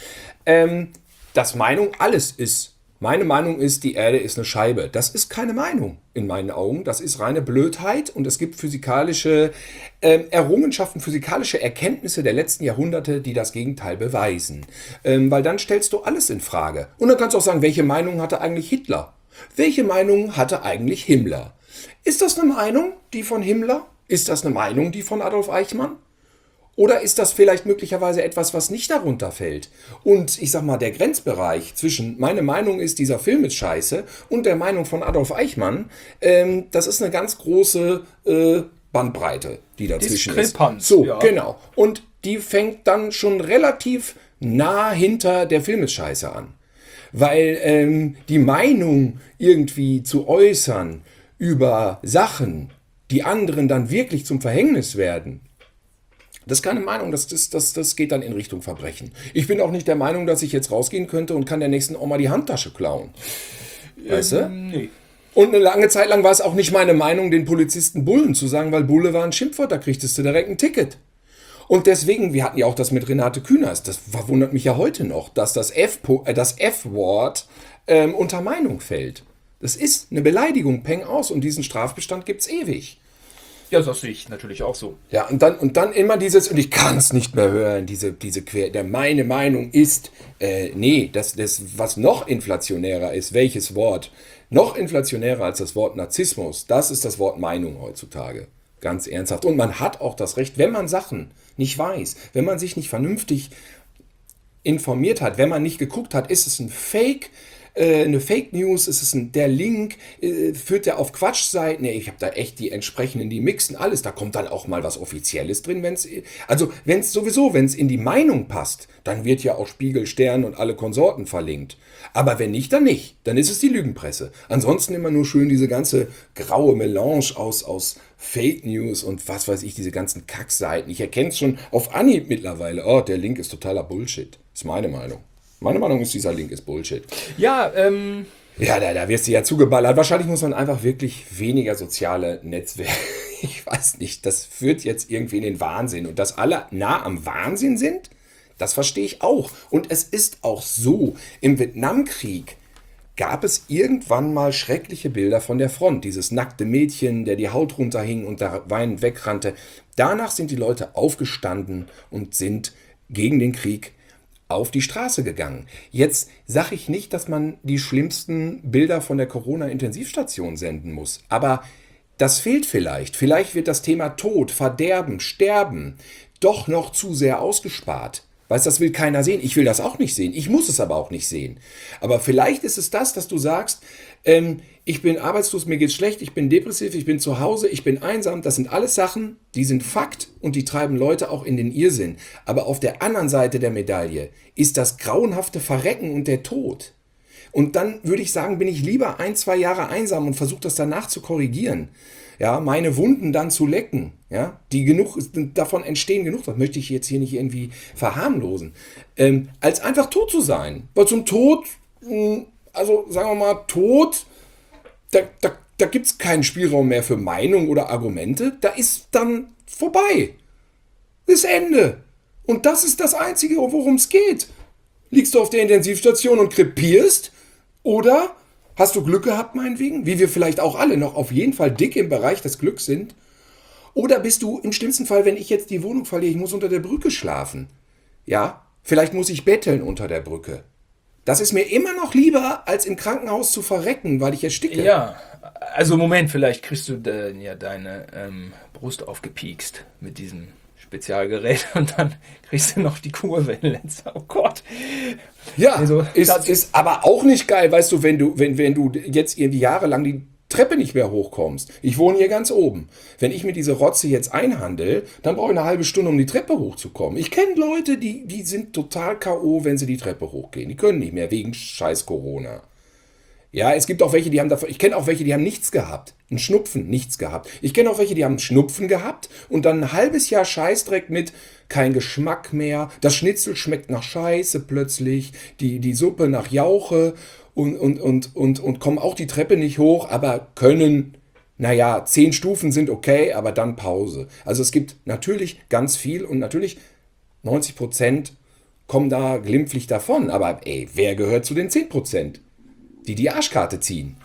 [SPEAKER 1] Dass Meinung alles ist. Meine Meinung ist, die Erde ist eine Scheibe. Das ist keine Meinung in meinen Augen. Das ist reine Blödheit und es gibt physikalische Errungenschaften, physikalische Erkenntnisse der letzten Jahrhunderte, die das Gegenteil beweisen. Weil dann stellst du alles in Frage. Und dann kannst du auch sagen, welche Meinung hatte eigentlich Hitler? Welche Meinung hatte eigentlich Himmler? Ist das eine Meinung, die von Himmler? Ist das eine Meinung, die von Adolf Eichmann? Oder ist das vielleicht möglicherweise etwas, was nicht darunter fällt? Und ich sag mal, der Grenzbereich zwischen meine Meinung ist, dieser Film ist scheiße und der Meinung von Adolf Eichmann, das ist eine ganz große Bandbreite, die dazwischen ist. So, ja. Genau. Und die fängt dann schon relativ nah hinter der Film ist scheiße an. Weil die Meinung irgendwie zu äußern über Sachen, die anderen dann wirklich zum Verhängnis werden, das ist keine Meinung, das geht dann in Richtung Verbrechen. Ich bin auch nicht der Meinung, dass ich jetzt rausgehen könnte und kann der nächsten Oma die Handtasche klauen. Weißt du?
[SPEAKER 2] Nee.
[SPEAKER 1] Und eine lange Zeit lang war es auch nicht meine Meinung, den Polizisten Bullen zu sagen, weil Bulle war ein Schimpfwort, da kriegtest du direkt ein Ticket. Und deswegen, wir hatten ja auch das mit Renate Künast, das verwundert mich ja heute noch, dass das F-Wort unter Meinung fällt. Das ist eine Beleidigung, Peng aus, und diesen Strafbestand gibt's ewig.
[SPEAKER 2] Ja, das sehe ich natürlich auch so.
[SPEAKER 1] Ja, und dann immer dieses, und ich kann es nicht mehr hören, meine Meinung ist, das, was noch inflationärer ist, welches Wort? Noch inflationärer als das Wort Narzissmus, das ist das Wort Meinung heutzutage. Ganz ernsthaft. Und man hat auch das Recht, wenn man Sachen nicht weiß, wenn man sich nicht vernünftig informiert hat, wenn man nicht geguckt hat, ist es ein Fake, eine Fake News, ist es der Link, führt der auf Quatschseiten, ich habe da echt die entsprechenden, die mixen alles, da kommt dann auch mal was Offizielles drin, wenn es in die Meinung passt, dann wird ja auch Spiegel, Stern und alle Konsorten verlinkt. Aber wenn nicht, dann nicht. Dann ist es die Lügenpresse. Ansonsten immer nur schön diese ganze graue Melange aus Fake News und was weiß ich, diese ganzen Kackseiten. Ich erkenne es schon auf Anhieb mittlerweile. Oh, der Link ist totaler Bullshit. Das ist meine Meinung. Meine Meinung ist, dieser Link ist Bullshit.
[SPEAKER 2] Ja,
[SPEAKER 1] Ja, da wirst du ja zugeballert. Wahrscheinlich muss man einfach wirklich weniger soziale Netzwerke. Ich weiß nicht, das führt jetzt irgendwie in den Wahnsinn. Und dass alle nah am Wahnsinn sind, das verstehe ich auch. Und es ist auch so, im Vietnamkrieg gab es irgendwann mal schreckliche Bilder von der Front. Dieses nackte Mädchen, der die Haut runterhing und da weinend wegrannte. Danach sind die Leute aufgestanden und sind gegen den Krieg auf die Straße gegangen. Jetzt sage ich nicht, dass man die schlimmsten Bilder von der Corona-Intensivstation senden muss, aber das fehlt vielleicht. Vielleicht wird das Thema Tod, Verderben, Sterben doch noch zu sehr ausgespart. Weißt, das will keiner sehen. Ich will das auch nicht sehen. Ich muss es aber auch nicht sehen. Aber vielleicht ist es das, dass du sagst, ich bin arbeitslos, mir geht's schlecht, ich bin depressiv, ich bin zu Hause, ich bin einsam. Das sind alles Sachen, die sind Fakt und die treiben Leute auch in den Irrsinn. Aber auf der anderen Seite der Medaille ist das grauenhafte Verrecken und der Tod. Und dann würde ich sagen, bin ich lieber 1, 2 Jahre einsam und versuche das danach zu korrigieren. Ja, meine Wunden dann zu lecken, ja, die genug, davon entstehen genug, das möchte ich jetzt hier nicht irgendwie verharmlosen, als einfach tot zu sein. Weil zum Tod, also sagen wir mal, Tod, da gibt es keinen Spielraum mehr für Meinung oder Argumente, da ist dann vorbei. Das Ende. Und das ist das Einzige, worum es geht. Liegst du auf der Intensivstation und krepierst oder hast du Glück gehabt, meinetwegen, wie wir vielleicht auch alle noch auf jeden Fall dick im Bereich des Glücks sind? Oder bist du im schlimmsten Fall, wenn ich jetzt die Wohnung verliere, ich muss unter der Brücke schlafen? Ja, vielleicht muss ich betteln unter der Brücke. Das ist mir immer noch lieber, als im Krankenhaus zu verrecken, weil ich ersticke.
[SPEAKER 2] Ja, also Moment, vielleicht kriegst du ja deine Brust aufgepiekst mit diesem Spezialgerät und dann kriegst du noch die Kurve. Oh Gott.
[SPEAKER 1] Ja,
[SPEAKER 2] Also,
[SPEAKER 1] ist aber auch nicht geil, weißt du, wenn du jetzt irgendwie jahrelang die Treppe nicht mehr hochkommst. Ich wohne hier ganz oben. Wenn ich mir diese Rotze jetzt einhandel, dann brauche ich eine halbe Stunde, um die Treppe hochzukommen. Ich kenne Leute, die sind total K.O., wenn sie die Treppe hochgehen. Die können nicht mehr, wegen scheiß Corona. Ja, es gibt auch welche, die haben davon, ich kenne auch welche, die haben nichts gehabt. Ein Schnupfen, nichts gehabt. Ich kenne auch welche, die haben einen Schnupfen gehabt und dann ein halbes Jahr Scheißdreck mit kein Geschmack mehr. Das Schnitzel schmeckt nach Scheiße plötzlich, die Suppe nach Jauche und kommen auch die Treppe nicht hoch, aber können, naja, 10 Stufen sind okay, aber dann Pause. Also es gibt natürlich ganz viel und natürlich 90% kommen da glimpflich davon. Aber ey, wer gehört zu den 10%? Die Arschkarte ziehen.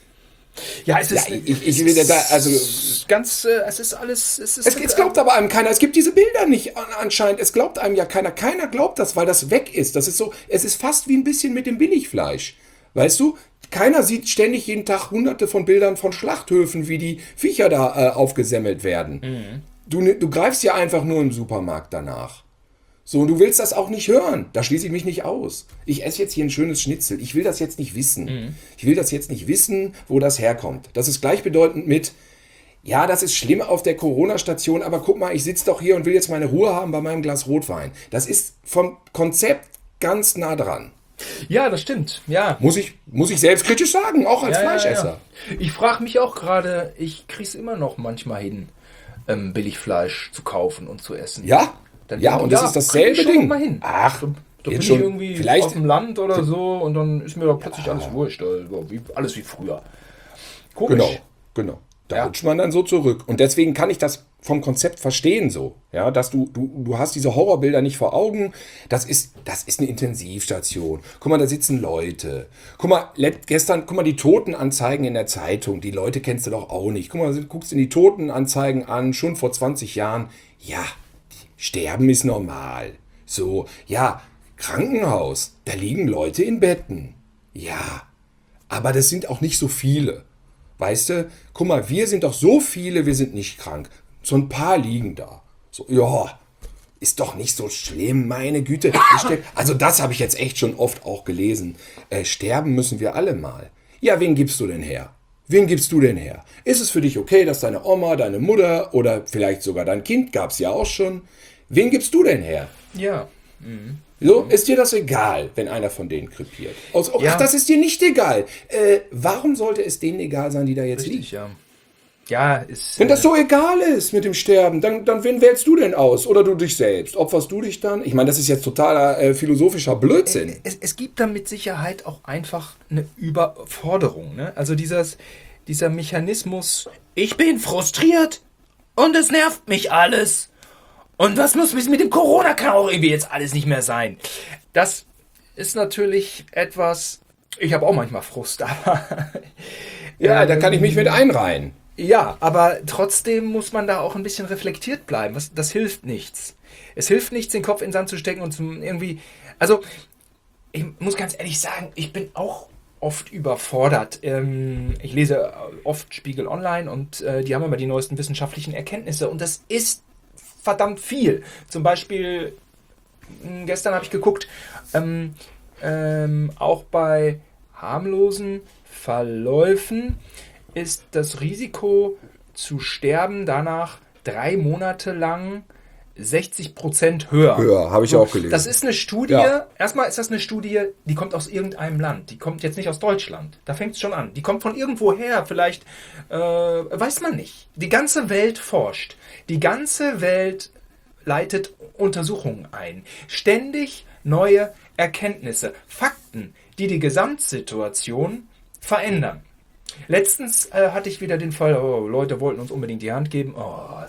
[SPEAKER 2] Ja, es ist,
[SPEAKER 1] ich will da, also
[SPEAKER 2] ganz, es ist alles,
[SPEAKER 1] es glaubt aber einem keiner. Es gibt diese Bilder nicht anscheinend. Es glaubt einem ja keiner. Keiner glaubt das, weil das weg ist. Das ist so, es ist fast wie ein bisschen mit dem Billigfleisch. Weißt du? Keiner sieht ständig jeden Tag hunderte von Bildern von Schlachthöfen, wie die Viecher da aufgesemmelt werden. Du greifst ja einfach nur im Supermarkt danach. So, und du willst das auch nicht hören. Da schließe ich mich nicht aus. Ich esse jetzt hier ein schönes Schnitzel. Ich will das jetzt nicht wissen. Ich will das jetzt nicht wissen, wo das herkommt. Das ist gleichbedeutend mit, ja, das ist schlimm auf der Corona-Station, aber guck mal, ich sitze doch hier und will jetzt meine Ruhe haben bei meinem Glas Rotwein. Das ist vom Konzept ganz nah dran.
[SPEAKER 2] Ja, das stimmt. Ja.
[SPEAKER 1] Muss ich selbstkritisch sagen, auch als Fleischesser.
[SPEAKER 2] Ja. Ich frage mich auch gerade, ich kriege es immer noch manchmal hin, Billigfleisch zu kaufen und zu essen.
[SPEAKER 1] Ja?
[SPEAKER 2] Dann
[SPEAKER 1] Ja, und das ist dasselbe Ding.
[SPEAKER 2] Mal hin.
[SPEAKER 1] Ach,
[SPEAKER 2] da bin
[SPEAKER 1] jetzt
[SPEAKER 2] ich
[SPEAKER 1] schon,
[SPEAKER 2] irgendwie
[SPEAKER 1] vielleicht
[SPEAKER 2] auf dem Land oder so und dann ist mir da plötzlich alles wurscht. Alles wie früher. Komisch.
[SPEAKER 1] Genau. Da rutscht man dann so zurück. Und deswegen kann ich das vom Konzept verstehen so. Ja, dass du hast diese Horrorbilder nicht vor Augen. Das ist eine Intensivstation. Guck mal, da sitzen Leute. Guck mal, die Totenanzeigen in der Zeitung. Die Leute kennst du doch auch nicht. Guck mal, du guckst in die Totenanzeigen an, schon vor 20 Jahren. Ja, Sterben ist normal. So, ja, Krankenhaus, da liegen Leute in Betten. Ja, aber das sind auch nicht so viele. Weißt du, guck mal, wir sind doch so viele, wir sind nicht krank. So ein paar liegen da. So, ja, ist doch nicht so schlimm, meine Güte. Also das habe ich jetzt echt schon oft auch gelesen. Sterben müssen wir alle mal. Ja, wen gibst du denn her? Wen gibst du denn her? Ist es für dich okay, dass deine Oma, deine Mutter oder vielleicht sogar dein Kind, gab es ja auch schon, wen gibst du denn her?
[SPEAKER 2] Ja.
[SPEAKER 1] So, ist dir das egal, wenn einer von denen krepiert? Ach, das ist dir nicht egal. Warum sollte es denen egal sein, die da jetzt liegen?
[SPEAKER 2] Richtig, ja. Ja, ist.
[SPEAKER 1] Wenn das so egal ist mit dem Sterben, dann wen wählst du denn aus? Oder du dich selbst? Opferst du dich dann? Ich meine, das ist jetzt totaler philosophischer Blödsinn.
[SPEAKER 2] Es gibt da mit Sicherheit auch einfach eine Überforderung. Ne? Also dieser Mechanismus, ich bin frustriert und es nervt mich alles. Und was muss mit dem Corona kann auch irgendwie jetzt alles nicht mehr sein. Das ist natürlich etwas, ich habe auch manchmal Frust, aber...
[SPEAKER 1] Ja, da kann ich mich mit einreihen.
[SPEAKER 2] Ja, aber trotzdem muss man da auch ein bisschen reflektiert bleiben. Das hilft nichts. Es hilft nichts, den Kopf in den Sand zu stecken und irgendwie... Also, ich muss ganz ehrlich sagen, ich bin auch oft überfordert. Ich lese oft Spiegel Online und die haben immer die neuesten wissenschaftlichen Erkenntnisse und das ist verdammt viel. Zum Beispiel, gestern habe ich geguckt, auch bei harmlosen Verläufen ist das Risiko zu sterben danach 3 Monate lang 60% höher.
[SPEAKER 1] Höher, habe ich auch gelesen.
[SPEAKER 2] Das ist eine Studie, erstmal ist das eine Studie, die kommt aus irgendeinem Land. Die kommt jetzt nicht aus Deutschland. Da fängt es schon an. Die kommt von irgendwo her, vielleicht, weiß man nicht. Die ganze Welt forscht. Die ganze Welt leitet Untersuchungen ein. Ständig neue Erkenntnisse, Fakten, die die Gesamtsituation verändern. Letztens hatte ich wieder den Fall, Leute wollten uns unbedingt die Hand geben.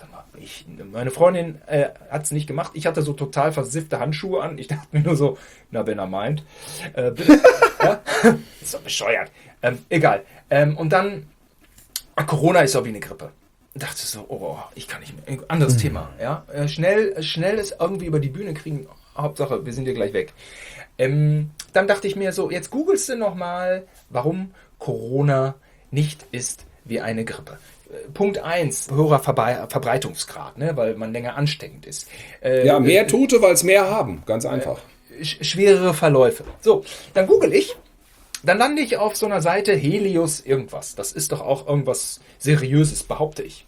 [SPEAKER 2] Meine Freundin hat es nicht gemacht. Ich hatte so total versiffte Handschuhe an. Ich dachte mir nur so, na, wenn er meint. Bitte. Ja? Ist doch bescheuert. Egal. Und dann, Corona ist doch wie eine Grippe. Ich dachte so, ich kann nicht mehr. Anderes Thema. Ja? Schnell es irgendwie über die Bühne kriegen. Hauptsache, wir sind hier gleich weg. Dann dachte ich mir so, jetzt googelst du nochmal, warum Corona nicht ist wie eine Grippe. Punkt 1, höherer Verbreitungsgrad, ne, weil man länger ansteckend ist.
[SPEAKER 1] Ja, mehr Tote, weil es mehr haben. Ganz einfach.
[SPEAKER 2] Schwerere Verläufe. So, dann google ich. Dann lande ich auf so einer Seite Helios irgendwas. Das ist doch auch irgendwas Seriöses, behaupte ich.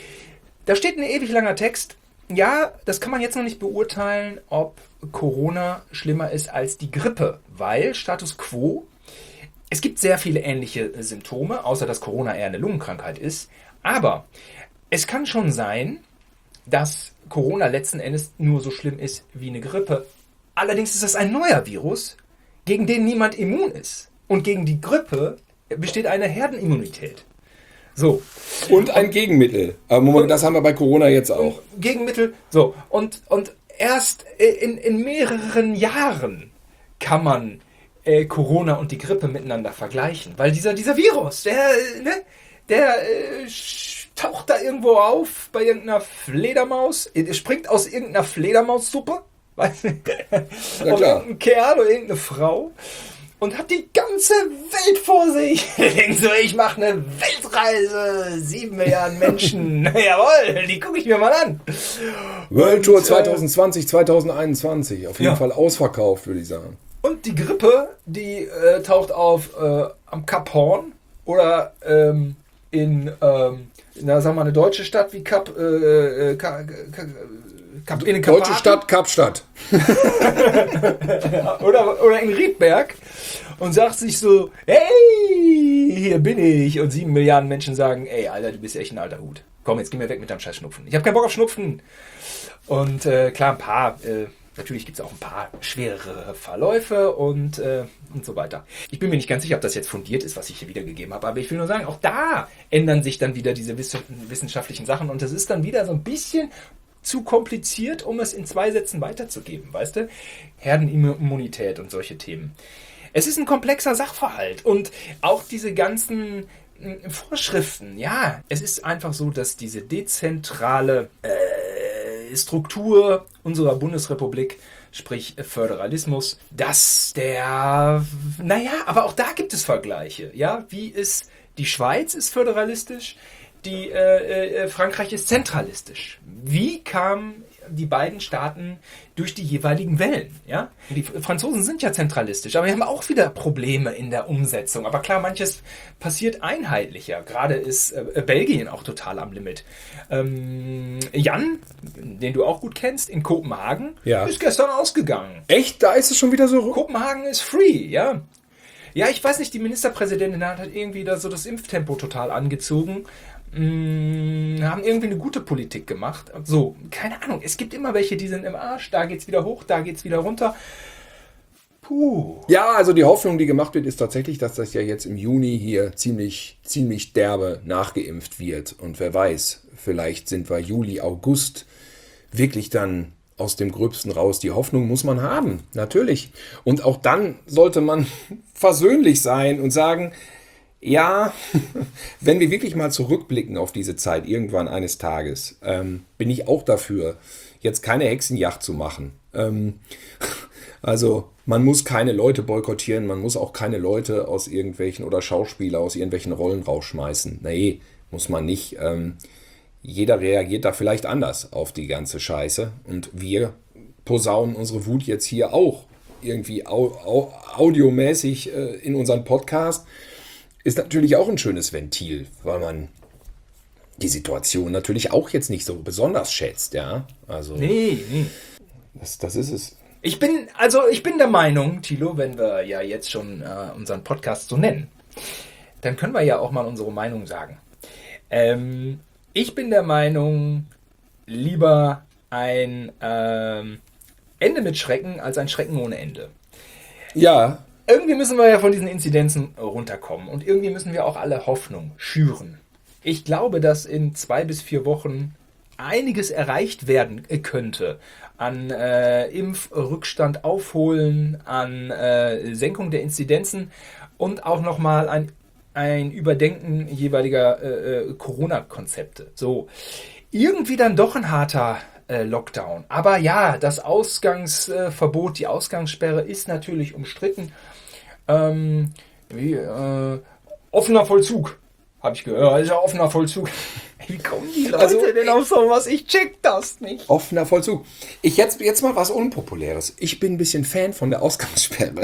[SPEAKER 2] Da steht ein ewig langer Text. Ja, das kann man jetzt noch nicht beurteilen, ob Corona schlimmer ist als die Grippe, weil Status quo, es gibt sehr viele ähnliche Symptome, außer dass Corona eher eine Lungenkrankheit ist. Aber es kann schon sein, dass Corona letzten Endes nur so schlimm ist wie eine Grippe. Allerdings ist das ein neuer Virus, gegen den niemand immun ist. Und gegen die Grippe besteht eine Herdenimmunität. So.
[SPEAKER 1] Und ein Gegenmittel. Aber das haben wir bei Corona jetzt auch.
[SPEAKER 2] Gegenmittel. So. Und erst in mehreren Jahren kann man Corona und die Grippe miteinander vergleichen. Weil dieser Virus, der taucht da irgendwo auf bei irgendeiner Fledermaus. Springt aus irgendeiner Fledermaussuppe. Weiß nicht. Ja, klar. Irgendein Kerl oder irgendeine Frau. Und hat die ganze Welt vor sich. Denkt so, ich mache eine Weltreise. 7 Milliarden Menschen. Jawohl, die gucke ich mir mal an.
[SPEAKER 1] World Tour 2020, 2021. Auf jeden Fall ausverkauft, würde ich sagen.
[SPEAKER 2] Und die Grippe, die taucht auf am Kap Horn oder in eine deutsche Stadt wie
[SPEAKER 1] Deutsche Stadt, Kapstadt.
[SPEAKER 2] oder in Riedberg und sagt sich so, hey, hier bin ich. Und 7 Milliarden Menschen sagen, ey, Alter, du bist echt ein alter Hut. Komm, jetzt geh mir weg mit deinem scheiß Schnupfen. Ich habe keinen Bock auf Schnupfen. Und klar, ein paar... Natürlich gibt es auch ein paar schwerere Verläufe und so weiter. Ich bin mir nicht ganz sicher, ob das jetzt fundiert ist, was ich hier wiedergegeben habe, aber ich will nur sagen, auch da ändern sich dann wieder diese wissenschaftlichen Sachen und das ist dann wieder so ein bisschen zu kompliziert, um es in 2 Sätzen weiterzugeben, weißt du? Herdenimmunität und solche Themen. Es ist ein komplexer Sachverhalt und auch diese ganzen Vorschriften, ja, es ist einfach so, dass diese dezentrale Struktur unserer Bundesrepublik, sprich Föderalismus, dass aber auch da gibt es Vergleiche, ja, wie ist, die Schweiz ist föderalistisch, die Frankreich ist zentralistisch. Wie kamen die beiden Staaten durch die jeweiligen Wellen? Ja? Die Franzosen sind ja zentralistisch, aber wir haben auch wieder Probleme in der Umsetzung. Aber klar, manches passiert einheitlicher. Gerade ist Belgien auch total am Limit. Jan, den du auch gut kennst, in Kopenhagen, ist gestern ausgegangen.
[SPEAKER 1] Echt? Da ist es schon wieder so?
[SPEAKER 2] Kopenhagen ist free, ja. Ja, ich weiß nicht, die Ministerpräsidentin hat irgendwie da so das Impftempo total angezogen. haben irgendwie eine gute Politik gemacht. So, keine Ahnung. Es gibt immer welche, die sind im Arsch. Da geht's wieder hoch, da geht's wieder runter. Puh.
[SPEAKER 1] Ja, also die Hoffnung, die gemacht wird, ist tatsächlich, dass das ja jetzt im Juni hier ziemlich derbe nachgeimpft wird. Und wer weiß, vielleicht sind wir Juli, August wirklich dann aus dem Gröbsten raus. Die Hoffnung muss man haben, natürlich. Und auch dann sollte man versöhnlich sein und sagen, ja, wenn wir wirklich mal zurückblicken auf diese Zeit irgendwann eines Tages, bin ich auch dafür, jetzt keine Hexenjagd zu machen. Also man muss keine Leute boykottieren, man muss auch keine Leute aus irgendwelchen oder Schauspieler aus irgendwelchen Rollen rausschmeißen. Nee, muss man nicht. Jeder reagiert da vielleicht anders auf die ganze Scheiße. Und wir posaunen unsere Wut jetzt hier auch irgendwie audiomäßig in unseren Podcast. Ist natürlich auch ein schönes Ventil, weil man die Situation natürlich auch jetzt nicht so besonders schätzt. Ja? Also,
[SPEAKER 2] Nee.
[SPEAKER 1] das ist es.
[SPEAKER 2] Ich bin der Meinung, Thilo, wenn wir ja jetzt schon unseren Podcast so nennen, dann können wir ja auch mal unsere Meinung sagen. Ich bin der Meinung, lieber ein Ende mit Schrecken als ein Schrecken ohne Ende.
[SPEAKER 1] Ja.
[SPEAKER 2] Irgendwie müssen wir ja von diesen Inzidenzen runterkommen und irgendwie müssen wir auch alle Hoffnung schüren. Ich glaube, dass in 2 bis 4 Wochen einiges erreicht werden könnte an Impfrückstand aufholen, an Senkung der Inzidenzen und auch nochmal ein Überdenken jeweiliger Corona-Konzepte. So, irgendwie dann doch ein harter Lockdown. Aber ja, das Ausgangsverbot, die Ausgangssperre ist natürlich umstritten. Offener Vollzug, habe ich gehört. Ist ja offener Vollzug. Wie kommen die Leute denn auf sowas? Ich check das nicht.
[SPEAKER 1] Offener Vollzug. Jetzt mal was Unpopuläres. Ich bin ein bisschen Fan von der Ausgangssperre.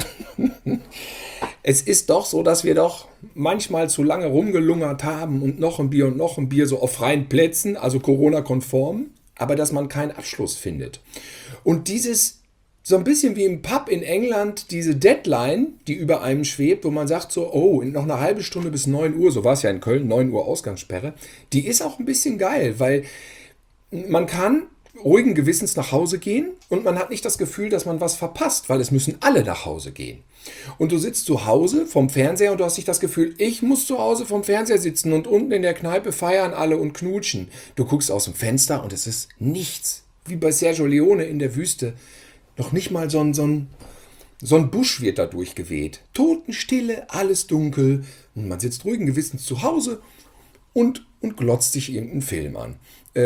[SPEAKER 1] Es ist doch so, dass wir doch manchmal zu lange rumgelungert haben und noch ein Bier so auf freien Plätzen, also Corona-konform, aber dass man keinen Abschluss findet. Und dieses, so ein bisschen wie im Pub in England, diese Deadline, die über einem schwebt, wo man sagt so, oh, noch eine halbe Stunde bis 9 Uhr, so war es ja in Köln, 9 Uhr Ausgangssperre, die ist auch ein bisschen geil, weil man kann ruhigen Gewissens nach Hause gehen und man hat nicht das Gefühl, dass man was verpasst, weil es müssen alle nach Hause gehen. Und du sitzt zu Hause vom Fernseher und du hast nicht das Gefühl, ich muss zu Hause vom Fernseher sitzen und unten in der Kneipe feiern alle und knutschen. Du guckst aus dem Fenster und es ist nichts. Wie bei Sergio Leone in der Wüste. Noch nicht mal so ein Busch wird da durchgeweht. Totenstille, alles dunkel. Und man sitzt ruhigen Gewissens zu Hause und glotzt sich irgendeinen Film an.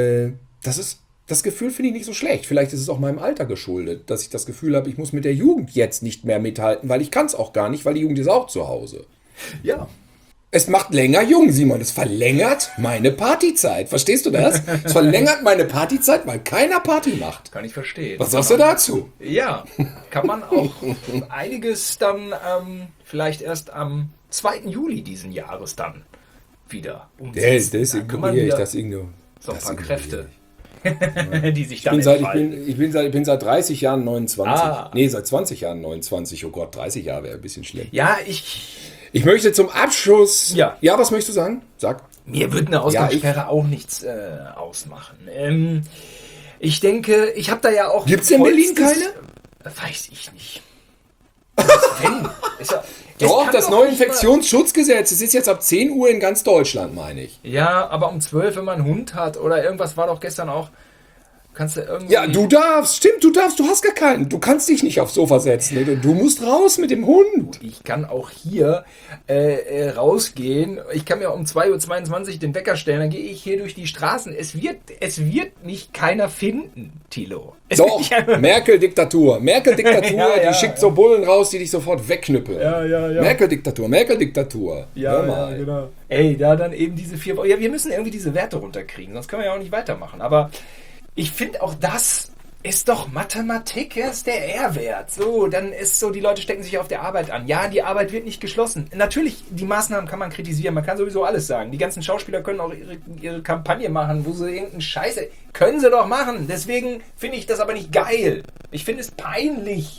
[SPEAKER 1] Das Gefühl finde ich nicht so schlecht. Vielleicht ist es auch meinem Alter geschuldet, dass ich das Gefühl habe, ich muss mit der Jugend jetzt nicht mehr mithalten, weil ich kann es auch gar nicht, weil die Jugend ist auch zu Hause.
[SPEAKER 2] Ja.
[SPEAKER 1] Es macht länger jung, Simon. Es verlängert meine Partyzeit. Verstehst du das? Es verlängert meine Partyzeit, weil keiner Party macht.
[SPEAKER 2] Kann ich verstehen.
[SPEAKER 1] Was sagst du dazu?
[SPEAKER 2] Ja, kann man auch einiges dann vielleicht erst am 2. Juli diesen Jahres dann wieder umsetzen.
[SPEAKER 1] Das ignoriere ich, das ignoriere ich.
[SPEAKER 2] So ein paar Kräfte, die sich
[SPEAKER 1] Ich
[SPEAKER 2] dann
[SPEAKER 1] bin seit 30 Jahren 29.
[SPEAKER 2] Ah.
[SPEAKER 1] Nee, seit 20 Jahren 29. Oh Gott, 30 Jahre wäre ein bisschen schlimm.
[SPEAKER 2] Ja,
[SPEAKER 1] Ich möchte zum Abschluss...
[SPEAKER 2] Ja.
[SPEAKER 1] Ja, was möchtest du sagen? Sag.
[SPEAKER 2] mir wird eine Ausgangssperre auch nichts ausmachen. Ich denke, ich habe da ja auch...
[SPEAKER 1] Gibt's in Berlin keine?
[SPEAKER 2] Weiß ich nicht. Wenn?
[SPEAKER 1] Doch, das neue Infektionsschutzgesetz. Es ist jetzt ab 10 Uhr in ganz Deutschland, meine ich.
[SPEAKER 2] Ja, aber um 12, wenn man einen Hund hat oder irgendwas, war doch gestern auch... Kannst du irgendwie...
[SPEAKER 1] Ja, du darfst. Stimmt, du darfst. Du hast gar keinen. Du kannst dich nicht aufs Sofa setzen. Du musst raus mit dem Hund.
[SPEAKER 2] Ich kann auch hier rausgehen. Ich kann mir um 2:22 Uhr den Wecker stellen, dann gehe ich hier durch die Straßen. Es wird mich keiner finden, Thilo.
[SPEAKER 1] Doch, Merkel-Diktatur. Merkel-Diktatur,
[SPEAKER 2] Ja,
[SPEAKER 1] die schickt so Bullen raus, die dich sofort wegknüppeln.
[SPEAKER 2] Ja.
[SPEAKER 1] Merkel-Diktatur, Merkel-Diktatur. Hör mal.
[SPEAKER 2] Genau. Ey, da dann eben diese 4 Wochen. Ja, wir müssen irgendwie diese Werte runterkriegen, sonst können wir ja auch nicht weitermachen. Aber ich finde auch das ist doch Mathematik, ja, ist der R-Wert. So, dann ist so, die Leute stecken sich auf der Arbeit an. Ja, die Arbeit wird nicht geschlossen. Natürlich, die Maßnahmen kann man kritisieren, man kann sowieso alles sagen. Die ganzen Schauspieler können auch ihre Kampagne machen, wo sie irgendeinen Scheiße... Können sie doch machen. Deswegen finde ich das aber nicht geil. Ich finde es peinlich.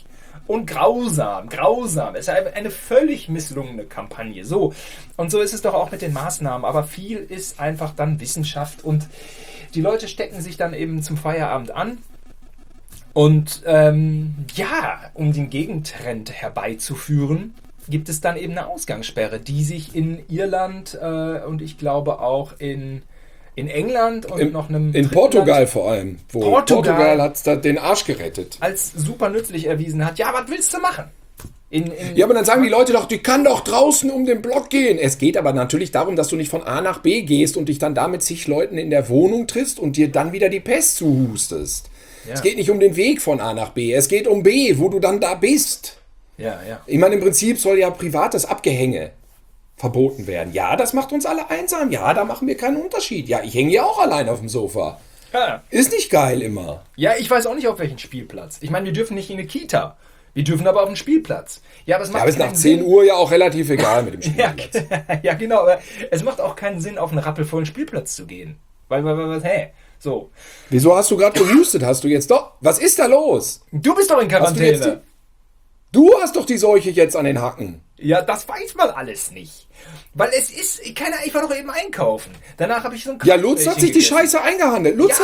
[SPEAKER 2] und grausam, grausam. Es ist eine völlig misslungene Kampagne. So. Und so ist es doch auch mit den Maßnahmen. Aber viel ist einfach dann Wissenschaft und die Leute stecken sich dann eben zum Feierabend an. Und um den Gegentrend herbeizuführen, gibt es dann eben eine Ausgangssperre, die sich in Irland und ich glaube auch in England und noch einem
[SPEAKER 1] in Portugal Land, vor allem. Portugal hat den Arsch gerettet.
[SPEAKER 2] Als super nützlich erwiesen hat. Ja, was willst du machen?
[SPEAKER 1] Ja, aber dann sagen die Leute doch, die kann doch draußen um den Block gehen. Es geht aber natürlich darum, dass du nicht von A nach B gehst und dich dann da mit zig Leuten in der Wohnung triffst und dir dann wieder die Pest zuhustest. Ja. Es geht nicht um den Weg von A nach B, es geht um B, wo du dann da bist.
[SPEAKER 2] Ja, ja.
[SPEAKER 1] Ich meine, im Prinzip soll ja privates Abgehänge verboten werden. Ja, das macht uns alle einsam. Ja, da machen wir keinen Unterschied. Ja, ich hänge ja auch allein auf dem Sofa.
[SPEAKER 2] Ja.
[SPEAKER 1] Ist nicht geil immer.
[SPEAKER 2] Ja, ich weiß auch nicht, auf welchen Spielplatz. Ich meine, wir dürfen nicht in eine Kita. Wir dürfen aber auf den Spielplatz. Ja, aber es macht
[SPEAKER 1] ist nach 10 Uhr ja auch relativ egal mit dem Spielplatz.
[SPEAKER 2] Ja, genau. Aber es macht auch keinen Sinn, auf einen rappelvollen Spielplatz zu gehen. Weil so.
[SPEAKER 1] Wieso hast du gerade gehustet? Hast du jetzt doch... Was ist da los?
[SPEAKER 2] Du bist doch in Quarantäne.
[SPEAKER 1] Du hast doch die Seuche jetzt an den Hacken.
[SPEAKER 2] Ja, das weiß man alles nicht. Weil es ist... Ich war doch eben einkaufen. Danach habe ich so ein...
[SPEAKER 1] Ja, Lutz hat sich die Scheiße eingehandelt. Und